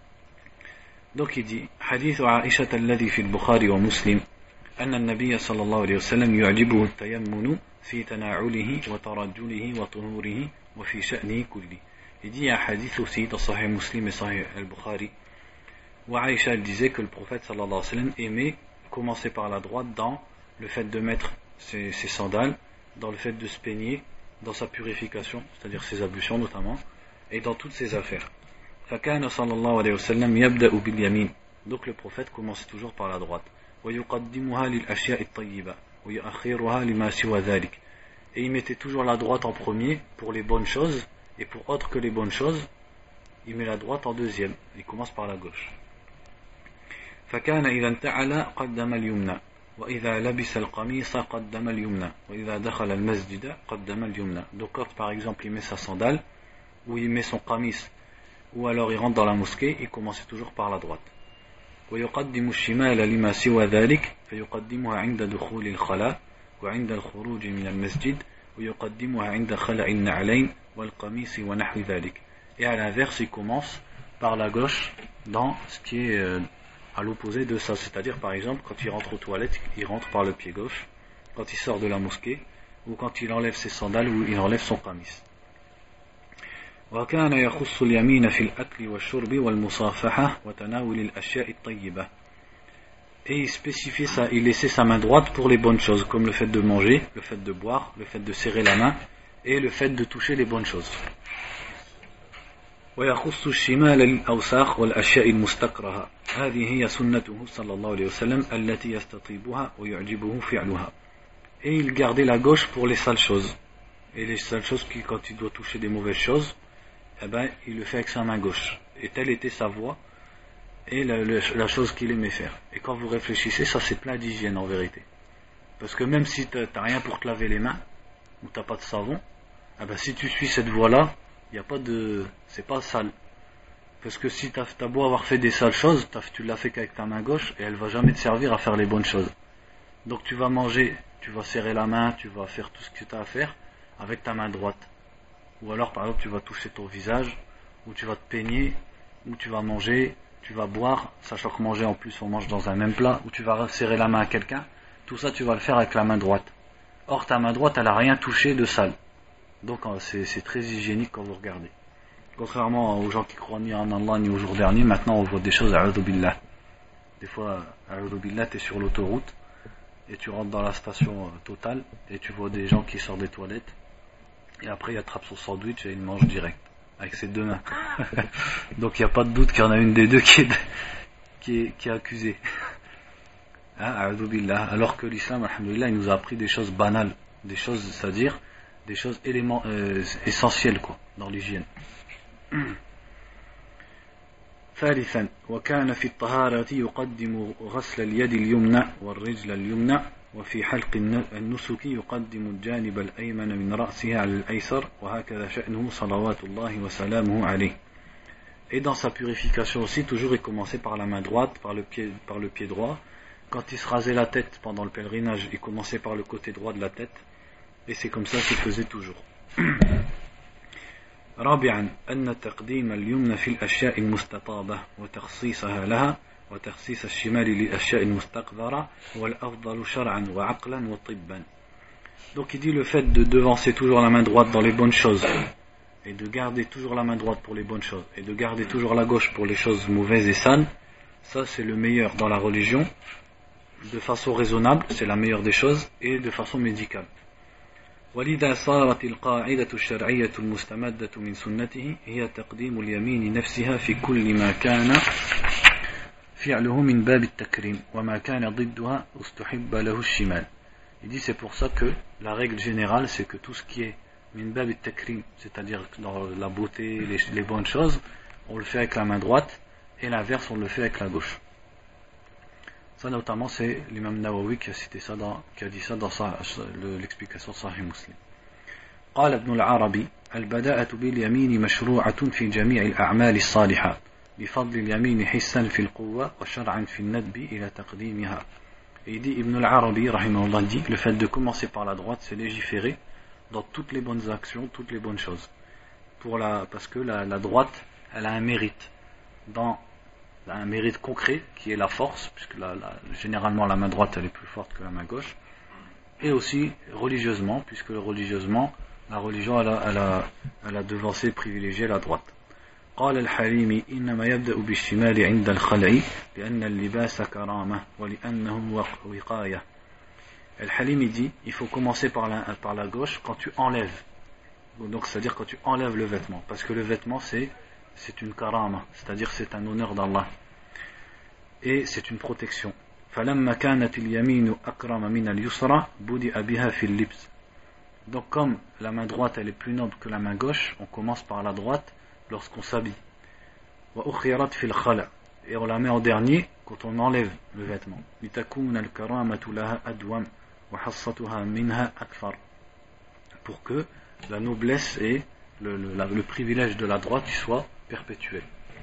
Donc il dit hadith Aisha alladhi fi al-Bukhari wa Muslim أن النبي صلى الله عليه وسلم يعجبه التيمم في تناعله وترجله وطهوره وفي شأنه كله. Il dit il y a un hadith aussi dans Sahih Muslim et Sahih al-Bukhari où Aïcha disait que le prophète sallallahu alayhi wa sallam aimait commencer par la droite dans le fait de mettre ses sandales, dans le fait de se peigner, dans sa purification, c'est-à-dire ses ablutions notamment, et dans toutes ses affaires. فكان صلى الله عليه وسلم يبدأ باليمين. Donc le prophète commençait toujours par la droite. ويقدمها للأشياء الطيبة ويؤخرها لما سوى ذلك. Et il mettait toujours la droite en premier pour les bonnes choses. Et pour autre que les bonnes choses, il met la droite en deuxième. Il commence par la gauche. فكان إذا انتعل قدم اليمنى وإذا لبس القميص قدم اليمنى وإذا دخل المسجد قدم اليمنى. Donc quand par exemple il met sa sandale ou il met son qamis ou alors il rentre dans la mosquée, il commence toujours par la droite. ويقدم الشمال لما سوى ذلك فيقدمها عند دخول الخلاء وعند الخروج من المسجد ويقدمها عند خلع النعلين والقميص ونحو ذلك. Et à l'inverse, il commence par la gauche dans ce qui est à l'opposé de ça, c'est-à-dire par exemple quand il rentre aux toilettes, il rentre par le pied gauche, quand il sort de la mosquée ou quand il enlève ses sandales ou il enlève son qamis. وكان يخص اليمين في الأكل والشرب والمصافحة وتناول الأشياء الطيبة. Et il spécifiait ça, il laissait sa main droite pour les bonnes choses, comme le fait de manger, le fait de boire, le fait de serrer la main et le fait de toucher les bonnes choses. ويخص الشمال للأوساخ والأشياء المستكرهة. هذه هي سنته صلى الله عليه وسلم التي يستطيبها ويعجبه فعلها. Et il gardait la gauche pour les sales choses. Et les sales choses qui, quand il doit toucher des mauvaises choses, eh ben, il le fait avec sa main gauche. Et telle était sa voie et la chose qu'il aimait faire. Et quand vous réfléchissez, ça c'est plein d'hygiène en vérité. Parce que même si t'as rien pour te laver les mains, ou t'as pas de savon, eh ben, si tu suis cette voie-là, y a pas c'est pas sale. Parce que si t'as beau avoir fait des sales choses, tu l'as fait qu'avec ta main gauche et elle va jamais te servir à faire les bonnes choses. Donc tu vas manger, tu vas serrer la main, tu vas faire tout ce que tu as à faire avec ta main droite. Ou alors par exemple tu vas toucher ton visage, ou tu vas te peigner, ou tu vas manger, tu vas boire, sachant que manger en plus on mange dans un même plat, ou tu vas serrer la main à quelqu'un, tout ça tu vas le faire avec la main droite. Or ta main droite elle a rien touché de sale. Donc c'est très hygiénique quand vous regardez. Contrairement aux gens qui croient ni en Allah ni au jour dernier, maintenant on voit des choses a'udhu billah. Des fois, a'udhu billah, t'es sur l'autoroute et tu rentres dans la station Total et tu vois des gens qui sortent des toilettes et après il attrape son sandwich et il mange direct avec ses deux mains. Donc il n'y a pas de doute qu'il y en a une des deux qui est accusée. Hein, a'udhu billah. Alors que l'islam, alhamdoulilah, il nous a appris des choses banales, des choses, c'est-à-dire des choses essentielles quoi, dans l'hygiène. ثالثا وكان في الطهارة يقدم غسل اليد اليمنى والرجل اليمنى وفي حلق النسك يقدم الجانب الأيمن من رأسه على الأيسر وهكذا شأنه صلوات الله وسلامه عليه. Et dans sa purification aussi, toujours il commençait par la main droite, par le pied droit. Quand il se rasait la tête pendant le pèlerinage, il commençait par le côté droit de la tête. Et c'est comme ça qu'il faisait toujours. رابعا أن تقديم اليمنى في الأشياء المستطابة وتخصيصها لها وتخصيص الشمال للأشياء المستقذرة هو الأفضل شرعا وعقلا وطبا. Donc il dit le fait de devancer toujours la main droite dans les bonnes choses et de garder toujours la main droite pour les bonnes choses et de garder toujours la gauche pour les choses mauvaises et sales, ça c'est le meilleur dans la religion. De façon raisonnable, c'est la meilleure des choses, et de façon médicale. ولذا صارت القاعدة الشرعية المستمدة من سنته هي تقديم اليمين نفسها في كل ما كان فعله من باب التكريم وما كان ضدها استحب له الشمال. Il dit c'est pour ça que la règle générale c'est que tout ce qui est min bab التكريم, c'est-à-dire dans la beauté, les bonnes choses, on le fait avec la main droite et l'inverse on le fait avec la gauche. Ça notamment c'est l'imam Nawawi qui a cité ça qui a dit ça dans l'explication de Sahih Muslim. قال ابن العربي البداءة باليمين مشروعة في جميع الأعمال الصالحة بفضل اليمين حسا في القوة وشرعا في الندب إلى تقديمها. Et il dit Ibn al-Arabi rahimahullah dit le fait de commencer par la droite c'est légiféré dans toutes les bonnes actions, toutes les bonnes choses. Parce que la droite elle a un mérite un mérite concret qui est la force, puisque généralement la main droite elle est plus forte que la main gauche, et aussi religieusement, puisque religieusement la religion elle a devancé, privilégié la droite. قال الحليمي إنما يبدأ بالشمال عند الخلع لأن اللباس كرامة ولأنه وقاية. Al-Halimi dit il faut commencer par la gauche quand tu enlèves, donc c'est-à-dire quand tu enlèves le vêtement, parce que le vêtement c'est une karama, c'est-à-dire c'est un honneur d'Allah et c'est une protection. فلما كانت اليمين أكرم من اليسرى بدأ بها في اللبس. Donc comme la main droite elle est plus noble que la main gauche, on commence par la droite lorsqu'on s'habille. وأخرت في الخلع, et on la met en dernier quand on enlève le vêtement. لتكون الكرامة لها أدوم وحصتها منها أكثر, pour que la noblesse et le privilège de la droite soit perpétuel.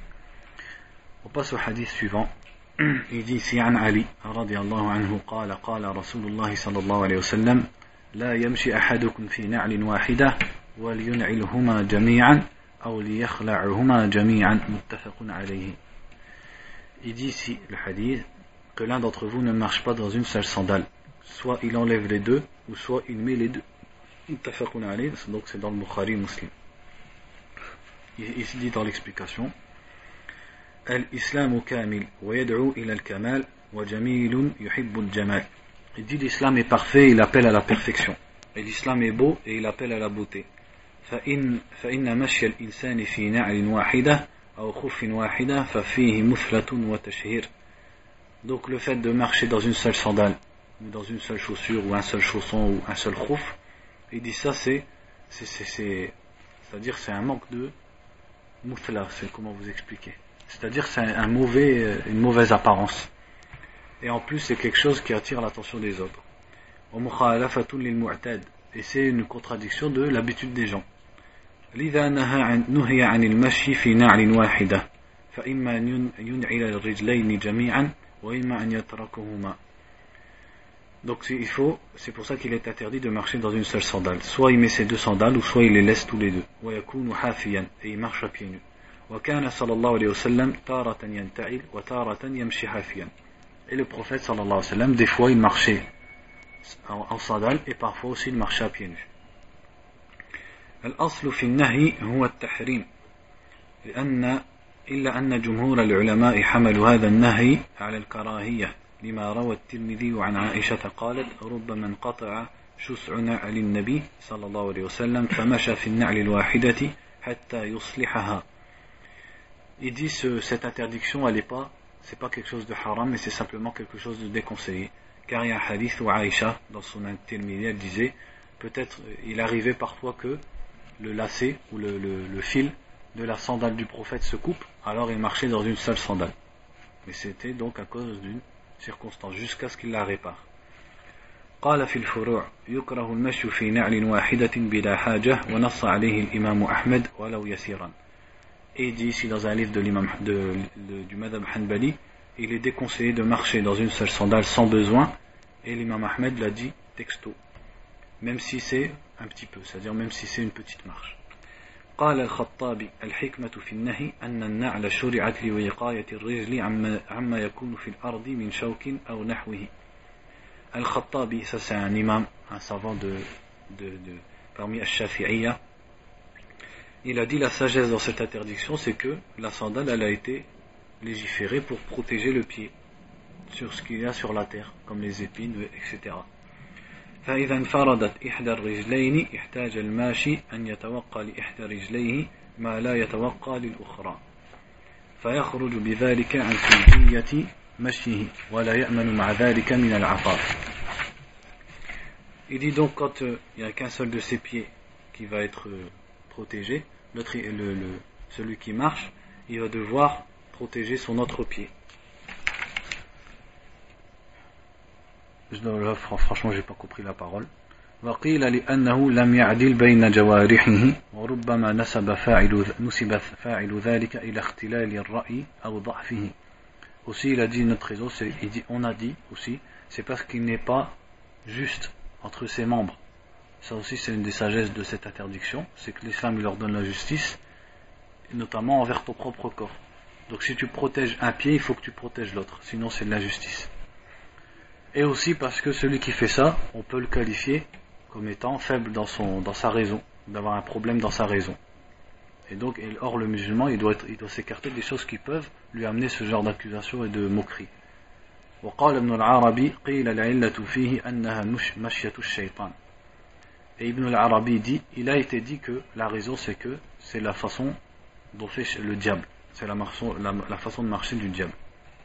On passe au hadith suivant. Il dit ici عن علي رضي الله عنه قال قال رسول الله صلى الله عليه وسلم لا يمشي أحدكم في نعل واحدة ولينعلهما جميعا أو ليخلعهما جميعا متفق عليه. Il dit ici le hadith que l'un d'entre vous ne marche pas dans une seule sandale, soit il enlève les deux ou soit il met les deux. متفق عليه, donc c'est dans le Bukhari Muslim. Il se dit dans l'explication Al-Islam kamil wa yad'u ila al-kamal wa jamilun yuhibbu al-jamal. Il dit l'islam est parfait, il appelle à la perfection. Et l'islam est beau et il appelle à la beauté. فإن مشي الإنسان في نعل واحدة أو خف واحدة ففيه مثلة وتشهير. Donc le fait de marcher dans une seule sandale ou dans une seule chaussure ou un seul chausson ou un seul khouf, il dit ça c'est-à-dire c'est un manque de muthla, c'est comment vous expliquer. C'est-à-dire c'est une mauvaise apparence. Et en plus c'est quelque chose qui attire l'attention des autres. Et c'est une contradiction de l'habitude des gens. لذا نهي عن المشي في نعل واحدة فإما أن ينعل الرجلين جميعا وإما أن يتركهما. Donc c'est pour ça qu'il est interdit de marcher dans une seule sandale. Soit il met ses deux sandales ou soit il les laisse tous les deux. ويكون حافيا, et il marche à pieds nus. وكان صلى الله عليه وسلم تارة ينتعل وتارة يمشي حافيا. Et le prophète صلى الله عليه وسلم des fois il marchait en sandales et parfois aussi il marchait à pieds nus. الأصل في النهي هو التحريم إلا أن جمهور العلماء حملوا هذا النهي على الكراهية لما روى الترمذي عن عائشة قالت ربما انقطع شسع نعل النبي صلى الله عليه وسلم فمشى في النعل الواحدة حتى يصلحها. Il dit cette interdiction c'est pas quelque chose de haram, mais c'est simplement quelque chose de déconseillé. Car il y a un hadith où Aïcha dans son intermédiaire disait peut-être il arrivait parfois que le lacet ou le fil de la sandale du prophète se coupe, alors il marchait dans une seule sandale. Mais c'était donc à cause d'une circonstance, jusqu'à ce qu'il la répare. قال في الفروع يكره المشي في نعل واحدة بلا حاجة ونص عليه الإمام أحمد ولو يسيرا. Et il dit ici dans un livre du Madhab Hanbali, il est déconseillé de marcher dans une seule sandale sans besoin, et l'imam Ahmed l'a dit texto, même si c'est un petit peu, c'est-à-dire même si c'est une petite marche. قال الخطابي الحكمة في النهي أن النعل شرعت لوقاية الرجل عما يكون في الأرض من شوك أو نحوه. Al-Khattabi, ça c'est un imam, un savant parmi Al-Shafi'iyya. Il a dit la sagesse dans cette interdiction, c'est que la sandale elle a été légiférée pour protéger le pied sur ce qu'il y a sur la terre, comme les épines, etc. فإذا انفردت إحدى الرجلين احتاج الماشي أن يتوقى لإحدى رجليه ما لا يتوقى للأخرى فيخرج بذلك عن سلبية مشيه ولا يأمن مع ذلك من العطار. Il dit donc quand il n'y a qu'un seul de ses pieds qui va être protégé, celui qui marche, il va devoir protéger son autre pied. Franchement, j'ai pas compris la parole. وقيل لأنه لم يعدل بين جوارحه وربما نسب فاعل ذلك إلى اختلال الرأي أو ضعفه. Aussi, il a dit notre raison, on a dit aussi, c'est parce qu'il n'est pas juste entre ses membres. Ça aussi, c'est une des sagesses de cette interdiction, c'est que l'islam il leur donne la justice, notamment envers ton propre corps. Donc si tu protèges un pied, il faut que tu protèges l'autre, sinon c'est de l'injustice. Et aussi parce que celui qui fait ça, on peut le qualifier comme étant faible dans sa raison, d'avoir un problème dans sa raison. Et donc, or le musulman, il doit s'écarter des choses qui peuvent lui amener ce genre d'accusation et de moquerie. وقال ابن العربي قيل العلة فيه أنها مشية الشيطان. Et Ibn al-Arabi dit, il a été dit que la raison c'est que c'est la façon dont fait le diable, c'est la façon de marcher du diable.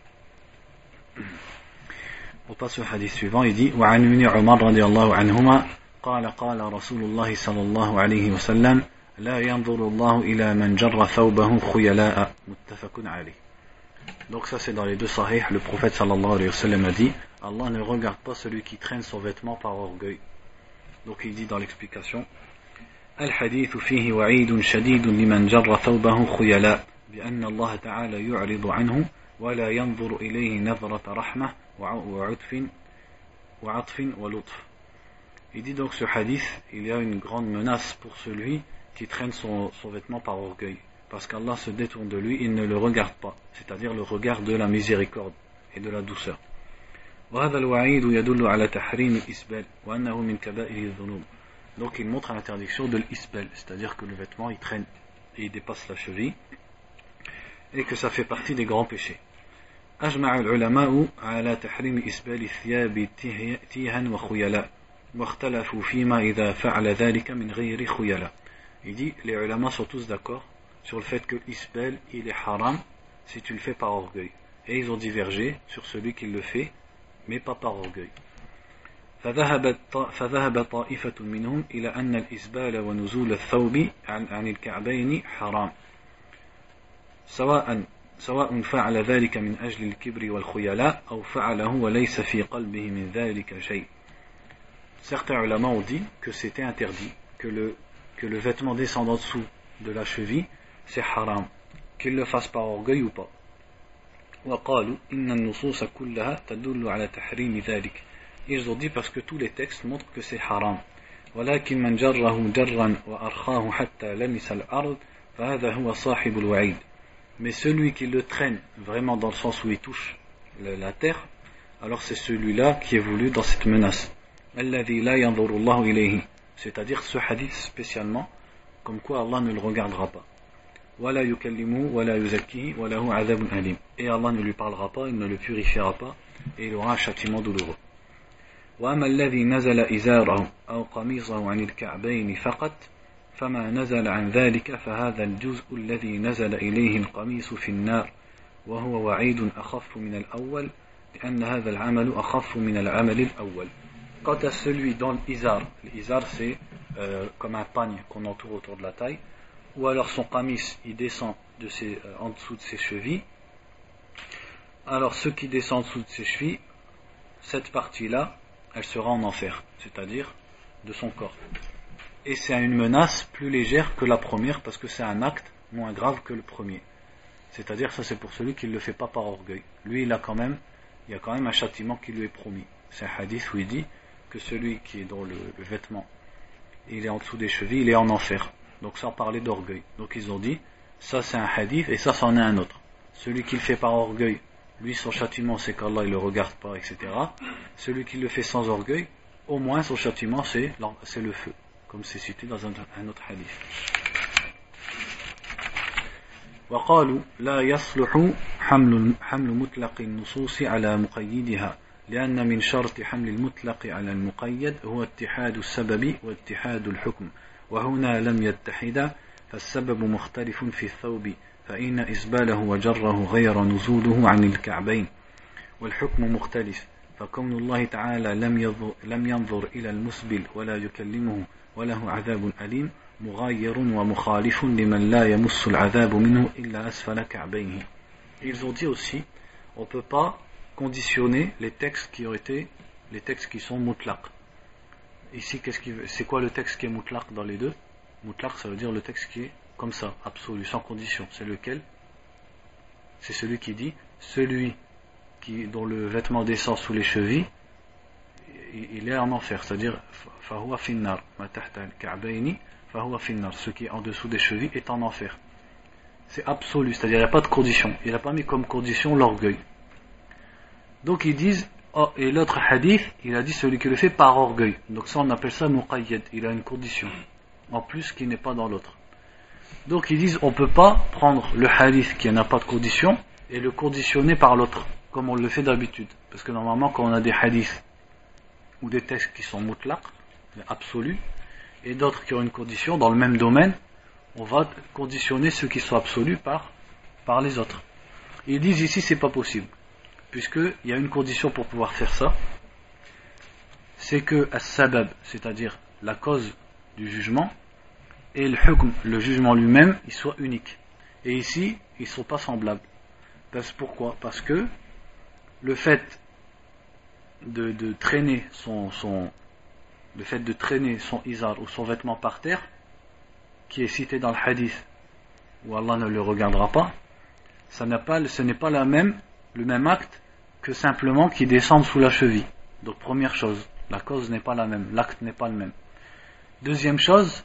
On passe au hadith suivant, il dit وعن ابن عمر رضي الله عنهما قال قال رسول الله صلى الله عليه وسلم لا ينظر الله إلى من جر ثوبه خيلاء متفق عليه. Donc ça c'est dans les deux sahih, le prophète sallallahu alayhi wa sallam a dit Allah ne regarde pas celui qui traîne son vêtement par orgueil. Donc il dit dans l'explication الحديث فيه وعيد شديد لمن جر ثوبه خيلاء بأن الله تعالى يعرض عنه ولا ينظر إليه نظرة رحمة وعطف ولطف. Il dit donc ce hadith, il y a une grande menace pour celui qui traîne son vêtement par orgueil, parce qu'Allah se détourne de lui, il ne le regarde pas, c'est-à-dire le regard de la miséricorde et de la douceur. وهذا الوعيد يدل على تحريم الإسبال وأنه من كبائر الذنوب. Donc il montre l'interdiction de l'isbal, c'est-à-dire que le vêtement il traîne et il dépasse la cheville et que ça fait partie des grands péchés. أجمع العلماء على تحريم إسبال الثياب تيها وخيلاء واختلفوا فيما إذا فعل ذلك من غير خيلاء. Il dit, les ulama sont tous d'accord sur le fait que l'isbal, il est haram si tu le fais par orgueil. Et ils ont divergé sur celui qui le fait, mais pas par orgueil. فذهب طائفة منهم إلى أن الإسبال ونزول الثوب عن الكعبين حرام سواء فعل ذلك من أجل الكبر والخيلاء أو فعله وليس في قلبه من ذلك شيء. Certains ulama ont dit que c'était interdit, que le vêtement descend en dessous de la cheville, c'est haram, qu'il le fasse par orgueil ou pas. وقالوا إن النصوص كلها تدل على تحريم ذلك. Ils ont dit parce que tous les textes montrent que c'est haram. ولكن من جره جرا وأرخاه حتى لمس الأرض فهذا هو صاحب الوعيد. Mais celui qui le traîne vraiment dans le sens où il touche la terre, alors c'est celui-là qui est voulu dans cette menace. الذي لا ينظر الله إليه. C'est-à-dire ce hadith spécialement, comme quoi Allah ne le regardera pas. ولا يكلمه ولا يزكيه وله عذاب أليم. Et Allah ne lui parlera pas, il ne le purifiera pas, et il aura un châtiment douloureux. وأما الذي نزل إزاره أو قميصه عن الكعبين فقط فما نزل عن ذلك فهذا الجزء الذي نزل إليه القميص في النار وهو وعيد أخف من الأول لأن هذا العمل أخف من العمل الأول. Quant à celui dans l'izar c'est comme un pagne qu'on entoure autour de la taille, ou alors son qamis il descend en dessous de ses chevilles. Alors ce qui descend en dessous de ses chevilles, cette partie-là elle sera en enfer, c'est-à-dire de son corps. Et c'est une menace plus légère que la première parce que c'est un acte moins grave que le premier. C'est-à-dire, ça c'est pour celui qui ne le fait pas par orgueil. Lui, il y a quand même un châtiment qui lui est promis. C'est un hadith où il dit que celui qui est dans le vêtement, il est en dessous des chevilles, il est en enfer. Donc sans parler d'orgueil. Donc ils ont dit, ça c'est un hadith et ça c'en est un autre. Celui qui le fait par orgueil, lui son châtiment c'est qu'Allah il le regarde pas, etc. Celui qui le fait sans orgueil, au moins son châtiment c'est le feu, comme c'est cité dans un autre hadith. وقالوا لا يصلح حمل مطلق النصوص على مقيدها لأن من شرط حمل المطلق على المقيد هو اتحاد السبب واتحاد الحكم وهنا لم يتحدا فالسبب مختلف في الثوب فإن إسباله وجره غير نزوله عن الكعبين والحكم مختلف فكون الله تعالى لم ينظر إلى المسبل ولا يكلمه وله عذاب أليم مغاير ومخالف لمن لا يمس العذاب منه إلا أسفل كعبيه. Ils ont dit aussi, on ne peut pas conditionner les textes qui sont mutlaq. Ici, c'est quoi le texte qui est mutlaq dans les deux? Mutlaq, ça veut dire le texte qui est comme ça, absolu, sans condition. C'est lequel? C'est celui qui dit, celui dont le vêtement descend sous les chevilles, il est en enfer, c'est-à-dire fahuwa finnar, ma tahta al-ka'bayni fahuwa finnar, ce qui est en dessous des chevilles est en enfer. C'est absolu, c'est-à-dire il n'y a pas de condition. Il n'a pas mis comme condition l'orgueil. Donc ils disent, oh, et l'autre hadith, il a dit celui qui le fait par orgueil. Donc ça on appelle ça muqayyad, il a une condition, en plus qui n'est pas dans l'autre. Donc ils disent, on ne peut pas prendre le hadith qui n'a pas de condition et le conditionner par l'autre, comme on le fait d'habitude. Parce que normalement quand on a des hadiths ou des textes qui sont mutlaq, absolus, et d'autres qui ont une condition dans le même domaine, on va conditionner ceux qui sont absolus par les autres. Ils disent ici c'est pas possible, puisqu'il y a une condition pour pouvoir faire ça, c'est que as-sabab, c'est-à-dire la cause du jugement, et le hukm, le jugement lui-même, il soit unique. Et ici, ils ne sont pas semblables. Pourquoi? Parce que le fait de traîner son izar ou son vêtement par terre, qui est cité dans le hadith où Allah ne le regardera pas, ce n'est pas le même acte que simplement qui descende sous la cheville. Donc première chose, la cause n'est pas la même, l'acte n'est pas le même. Deuxième chose,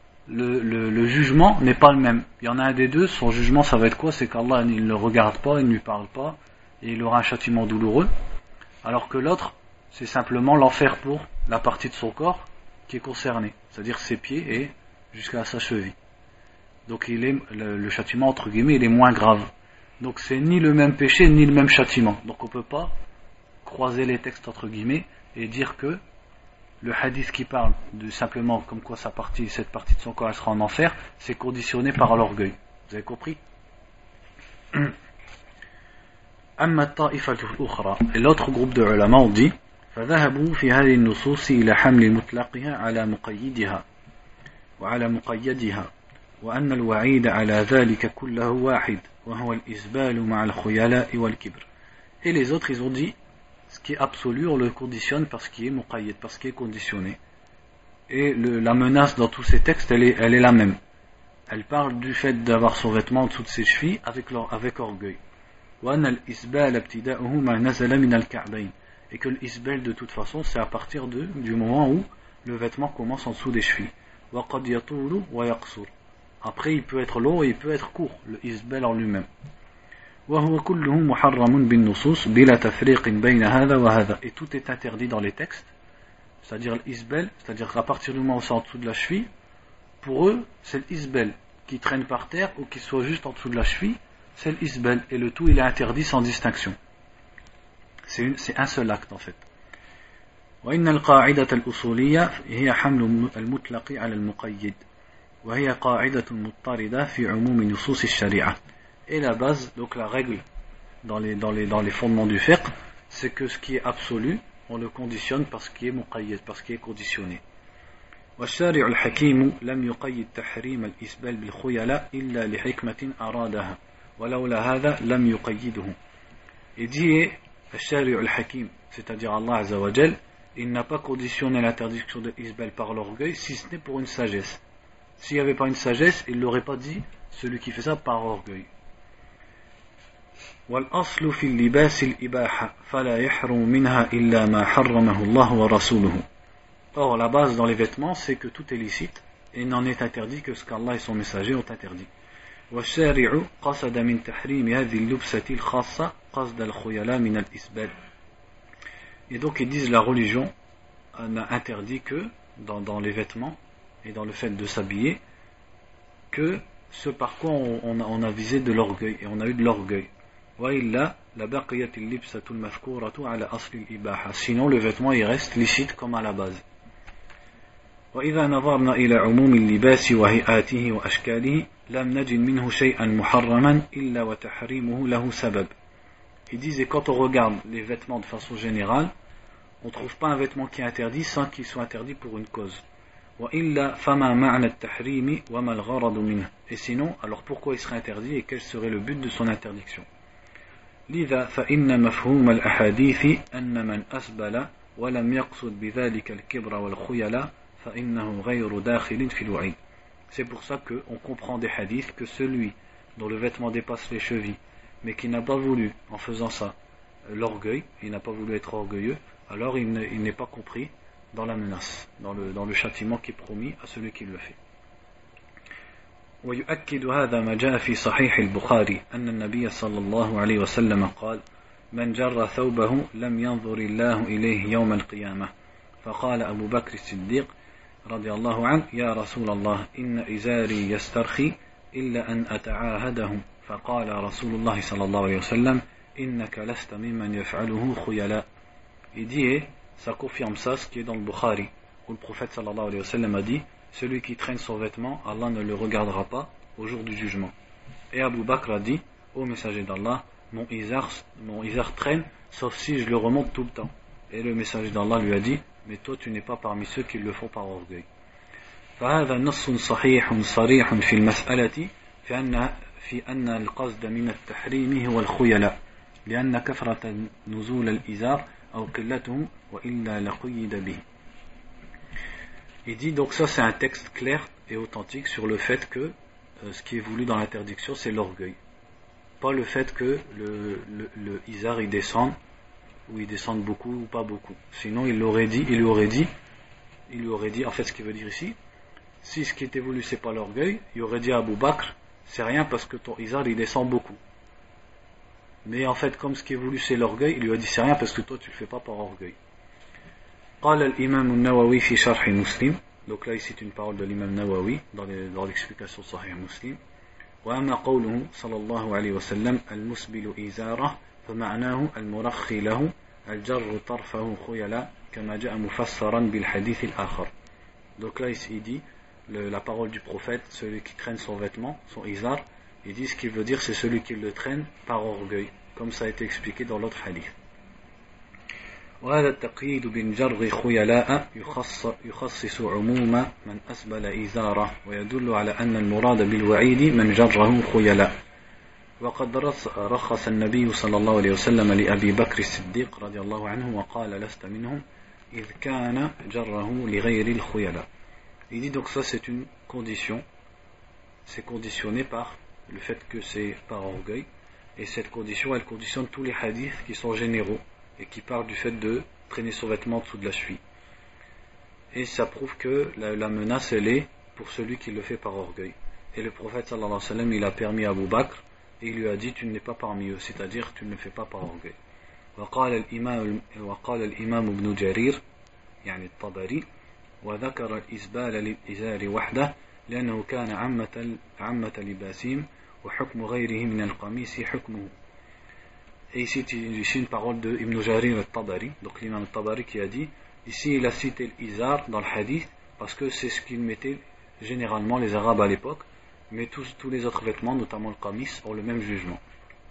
le jugement n'est pas le même. Il y en a un des deux, son jugement ça va être quoi? C'est qu'Allah il ne le regarde pas, il ne lui parle pas et il aura un châtiment douloureux, alors que l'autre c'est simplement l'enfer pour la partie de son corps qui est concernée, c'est-à-dire ses pieds et jusqu'à sa cheville. Donc le châtiment entre guillemets il est moins grave. Donc c'est ni le même péché ni le même châtiment. Donc on ne peut pas croiser les textes entre guillemets et dire que le hadith qui parle de simplement comme quoi cette partie de son corps elle sera en enfer, c'est conditionné par l'orgueil. Vous avez compris? أما الطائفة الأخرى, et l'autre groupe de ulama ont dit فذهبوا في هذه النصوص إلى حمل مطلقها على مقيدها وعلى مقيدها وأن الوعيد على ذلك كله واحد وهو الإسبال مع الخيلاء والكبر. Et les autres ils ont dit ce qui est absolu on le conditionne par ce qui est muqayyad, par ce qui est conditionné. Et la menace dans tous ces textes elle est la même. Elle parle du fait d'avoir son vêtement en dessous de ses chevilles avec orgueil. وأن الإسبال ابتداؤه ما نزل من الكعبين. Et que l'isbal de toute façon c'est à partir du moment où le vêtement commence en dessous des chevilles. وقد يطول ويقصر. Après il peut être long et il peut être court, le isbal en lui-même. وهو كله محرم بالنصوص بلا تفريق بين هذا وهذا. Et tout est interdit dans les textes, c'est-à-dire l'isbal, c'est-à-dire qu'à partir du moment où c'est en dessous de la cheville, pour eux c'est l'isbal qui traîne par terre ou qui soit juste en dessous de la cheville, c'est l'isbal, et le tout il est interdit sans distinction. C'est un seul acte en fait. وإن القاعدة الأصولية هي حمل المطلق على المقيد وهي قاعدة مضطردة في عموم نصوص الشريعة. Et la base, donc la règle dans les fondements du fiqh, c'est que ce qui est absolu, on le conditionne par ce qui est muqayyad, par ce qui est conditionné. والشارع الحكيم لم يقيد تحريم الإسبال بالخيلاء إلا لحكمة أرادها ولولا هذا لم يقيده. Et dit الشارع الحكيم, c'est-à-dire Allah Azza wa Jal, il n'a pas conditionné l'interdiction de Isbal par l'orgueil, si ce n'est pour une sagesse. S'il n'y avait pas une sagesse, il ne l'aurait pas dit, celui qui fait ça par orgueil. وَالْأَصْلُ فِي اللِّبَاسِ الْإِبَاحَةِ فَلَا يَحْرُمُ مِنْهَا إِلَّا مَا حَرَّمَهُ اللَّهُ وَرَسُولُهُ. Or, la base dans les vêtements, c'est que tout est licite, et n'en est interdit que ce qu'Allah et son messager ont interdit. وَالشَّارِعُ قَصَدَ مِنْ تَحْرِيمِ هَذِهِ اللُّبْسَةِ الْخَاصَّةِ قَصْدَ الْخُيَلَاءِ مِنَ الْإِسْبَالِ. Et donc ils disent la religion n'a interdit que dans les vêtements et dans le fait de s'habiller que ce par quoi on a visé de l'orgueil et on a eu de l'orgueil. Sinon le vêtement il reste licite comme à la base. وإذا نظرنا إلى عموم اللباس وهيئاته وأشكاله لم نجد منه شيئا محرما إلا وتحريمه له سبب. Ils disent, et quand on regarde les vêtements de façon générale, on ne trouve pas un vêtement qui est interdit sans qu'il soit interdit pour une cause. وإلا فما معنى التحريم وما الغرض منه. Et sinon, alors pourquoi il serait interdit et quel serait le but de son interdiction? لذا فإن مفهوم الأحاديث أن من أسبل ولم يقصد بذلك الكبر والخيلاء فإنه غير داخل في الوعيد. C'est pour ça qu'on comprend des hadiths que celui dont le vêtement dépasse les chevilles mais qui n'a pas voulu, en faisant ça, l'orgueil, il n'a pas voulu être orgueilleux, alors il n'est pas compris dans la menace, dans le châtiment qui est promis à celui qui le fait. ويؤكد هذا ما جاء في صحيح البخاري أن النبي صلى الله عليه وسلم قال من جر ثوبه لم ينظر الله إليه يوم القيامة فقال أبو بكر الصديق رضي الله عنه يا رسول الله إن إزاري يسترخي إلا أن أتعاهده فقال رسول الله صلى الله عليه وسلم إنك لست ممن يفعله خيلاء. Il dit, et ça confirme ça, ce qui est dans le Bukhari, où le prophète sallallahu alayhi wa sallam a dit, celui qui traîne son vêtement, Allah ne le regardera pas au jour du jugement. Et Abu Bakr a dit, ô messager d'Allah, mon izar traîne, sauf si je le remonte tout le temps. Et le messager d'Allah lui a dit, mais toi tu n'es pas parmi ceux qui le font par orgueil. فهذا نص صحيح صريح في المسألة في أن القصد من التحريم هو الخيلاء لأن كثرة نزول الإزار أو قلته وإلا لقيد به. Il dit donc ça c'est un texte clair et authentique sur le fait que ce qui est voulu dans l'interdiction c'est l'orgueil, pas le fait que le izar il descende ou il descende beaucoup ou pas beaucoup, sinon il lui aurait dit en fait ce qu'il veut dire ici, si ce qui était voulu c'est pas l'orgueil, il aurait dit à Abu Bakr c'est rien parce que ton izar il descend beaucoup, mais en fait comme ce qui est voulu c'est l'orgueil, il lui a dit c'est rien parce que toi tu le fais pas par orgueil. قال الإمام النووي في شرح مسلم. Donc là ici c'est une parole de l'imam Nawawi dans l'explication de Sahih Muslim. وأما قوله صلى الله عليه وسلم المسبل إزاره فمعناه المرخي له الجر طرفه خيلا كما جاء مفسرا بالحديث الآخر. Donc là ici il dit la parole du prophète, celui qui traîne son vêtement, son izar, il dit ce qu'il veut dire c'est celui qui le traîne par orgueil, comme ça a été expliqué dans l'autre hadith. وهذا التقييد بالجر خيلاء يخصص عموم من أسبل إزاره ويدل على أن المراد بالوعيد من جره خيلاء. وقد رخص النبي صلى الله عليه وسلم لأبي بكر الصديق رضي الله عنه وقال لست منهم إذ كان جره لغير الخيلاء. Il dit donc ça c'est une condition, c'est conditionné par le fait que c'est par orgueil, et cette condition elle conditionne tous les hadiths qui sont généraux et qui parle du fait de traîner son vêtement dessous de la cheville. Et ça prouve que la menace elle est pour celui qui le fait par orgueil. Et le prophète sallallahu alayhi wa sallam il a permis à Abu Bakr et il lui a dit tu n'es pas parmi eux, c'est-à-dire tu ne le fais pas par orgueil. وقال الإمام ابن جرير يعني الطبري وذكر الإسبال للإزار وحده لأنه كان عامة لباسهم وحكم غيره من القميص حكمه. Et ici une parole de Ibn Jarir al-Tabari, donc l'imam al-Tabari qui a dit, ici il a cité l'izar dans le hadith parce que c'est ce qu'ils mettaient généralement les Arabes à l'époque, mais tous les autres vêtements, notamment le qamis, ont le même jugement.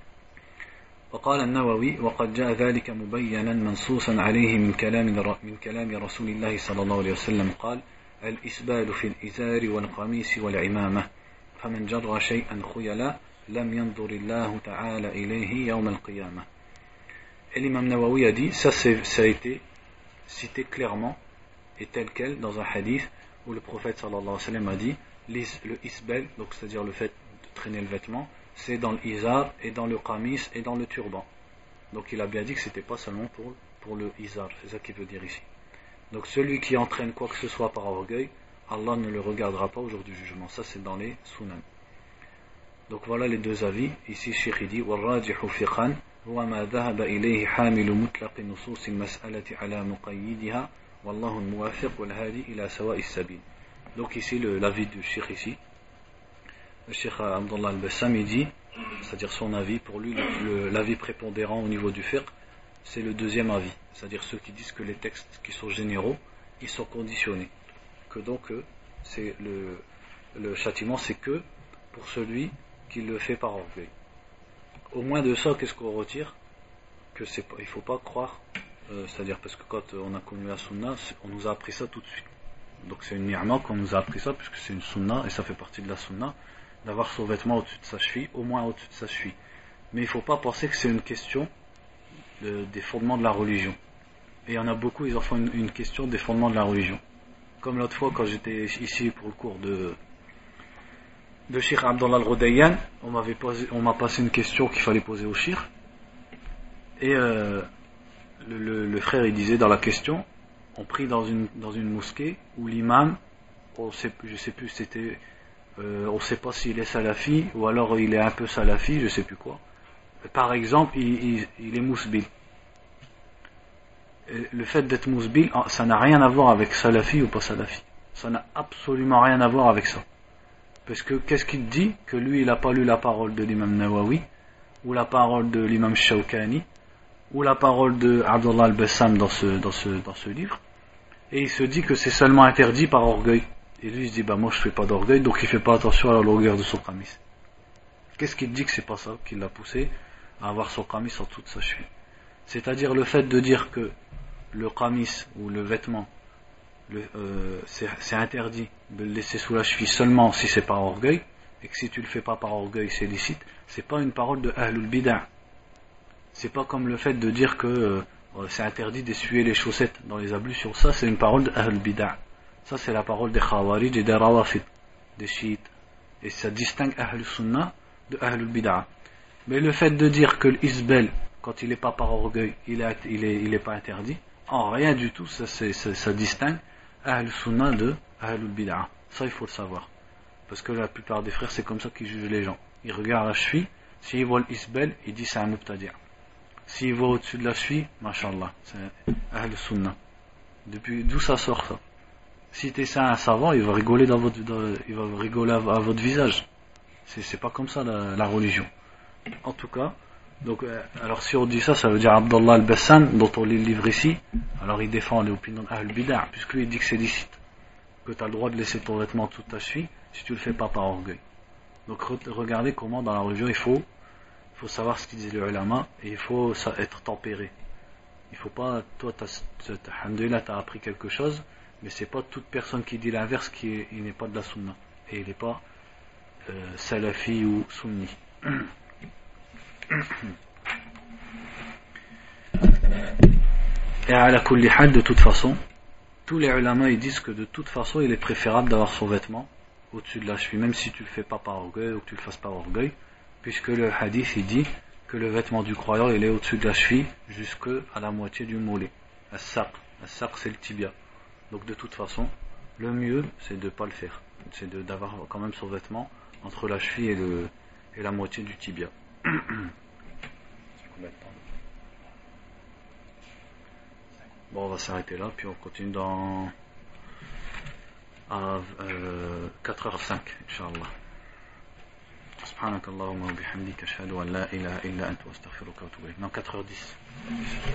وقال النووي وقد جاء ذلك مبينا منصوصا عليه من كلام رسول الله صلى الله عليه وسلم قال الإسبال في الإزار والقميص والعمامة فمن جر شيئا خيلا لم ينظر الله تعالى إليه يوم القيامة. Et l'imam Nawawi a dit ça a été citée clairement et telle quelle dans un hadith où le prophète sallallahu alayhi wa sallam a dit le isbel, donc c'est-à-dire le fait de traîner le vêtement, c'est dans le izar et dans le qamis et dans le turban. Donc il a bien dit que c'était pas seulement pour le izar, c'est ça qu'il veut dire ici. Donc celui qui entraîne quoi que ce soit par orgueil, Allah ne le regardera pas au jour du jugement. Ça c'est dans les sunan. Donc voilà les deux avis. Ici Cheikh dit والراجح فقها هو ما ذهب إليه حامل مطلق نصوص المسألة على مقيدها والله الموافق والهادي إلى سواء السبيل. Donc ici l'avis du Cheikh ici. Le Cheikh Abdullah al-Bassam il dit, c'est-à-dire son avis, pour lui l'avis prépondérant au niveau du fiqh, c'est le deuxième avis, c'est-à-dire ceux qui disent que les textes qui sont généraux, ils sont conditionnés, que donc c'est le châtiment c'est que pour celui qui le fait par orgueil. Au moins de ça, qu'est-ce qu'on retire? Que il faut pas croire, c'est-à-dire parce que quand on a connu la sunna, on nous a appris ça tout de suite. Donc c'est une ni'ma qu'on nous a appris ça, puisque c'est une sunna, et ça fait partie de la sunna, d'avoir son vêtement au-dessus de sa cheville, au moins au-dessus de sa cheville. Mais il ne faut pas penser que c'est une question des fondements de la religion. Et il y en a beaucoup, ils en font une question des fondements de la religion. Comme l'autre fois, quand j'étais ici pour le cours de Cheikh Abdullah al-Rodayyan, on m'a passé une question qu'il fallait poser au Cheikh. Et le frère, il disait dans la question, on prie dans une mosquée où l'imam, je sais plus, c'était... on ne sait pas s'il est salafi ou alors il est un peu salafi, je sais plus quoi. Par exemple, il est mousbil. Le fait d'être mousbil, ça n'a rien à voir avec salafi ou pas salafi. Ça n'a absolument rien à voir avec ça. Parce que qu'est-ce qu'il dit? Que lui, il n'a pas lu la parole de l'imam Nawawi, ou la parole de l'imam Shawkani, ou la parole de Abdullah al-Bassam dans ce livre. Et il se dit que c'est seulement interdit par orgueil. Et lui il se dit moi je fais pas d'orgueil, donc il fait pas attention à la longueur de son qamis. Qu'est-ce qu'il dit que c'est pas ça qui l'a poussé à avoir son qamis en toute sa cheville? C'est-à-dire le fait de dire que le qamis ou le vêtement c'est interdit de le laisser sous la cheville seulement si c'est par orgueil, et que si tu le fais pas par orgueil c'est licite. C'est pas une parole de Ahlul Bid'ah. C'est pas comme le fait de dire que c'est interdit d'essuyer les chaussettes dans les ablutions. Ça c'est une parole de Ahlul Bid'ah. Ça c'est la parole des Khawarij et des Rawafid, des Chiites. Et ça distingue Ahlul Sunnah de Ahlul Bid'ah. Mais le fait de dire que l'isbel, quand il n'est pas par orgueil, il est pas interdit, en rien du tout, ça distingue Ahlul Sunnah de Ahlul Bid'ah. Ça il faut le savoir. Parce que la plupart des frères c'est comme ça qu'ils jugent les gens. Ils regardent la cheville, s'ils voient l'isbel, ils disent c'est un mubtadi'. S'ils voient au-dessus de la cheville, mashallah, c'est Ahlul Sunnah. D'où ça sort ça? Si t'es ça un savant, il va rigoler à votre visage. C'est pas comme ça la religion. En tout cas, donc alors si on dit ça, ça veut dire Abdullah al-Bassam, dont on lit le livre ici, alors il défend l'opinion d'Ahl Bid'ah, puisque lui il dit que c'est licite, que tu as le droit de laisser ton vêtement toute ta cheville si tu le fais pas par orgueil. Donc regardez comment dans la religion il faut savoir ce qu'ils disent les ulama, et il faut être tempéré. Il faut pas, toi alhamdoulilah t'as appris quelque chose, mais c'est pas toute personne qui dit l'inverse il n'est pas de la sunna, et il n'est pas salafi ou sunni. Et à la kulli hal, de toute façon, tous les ulama ils disent que de toute façon il est préférable d'avoir son vêtement au-dessus de la cheville, même si tu le fais pas par orgueil ou que tu le fasses par orgueil, puisque le hadith il dit que le vêtement du croyant il est au-dessus de la cheville jusqu'à la moitié du mollet. As-saq c'est le tibia. Donc de toute façon, le mieux c'est de ne pas le faire, c'est d'avoir quand même son vêtement entre la cheville et la moitié du tibia. Bon, on va s'arrêter là, puis on continue à 4h05 Inch'Allah. سبحانك اللهم وبحمدك أشهد أن لا إله إلا أنت وأستغفرك وأتوب إليك. Non, 4h10.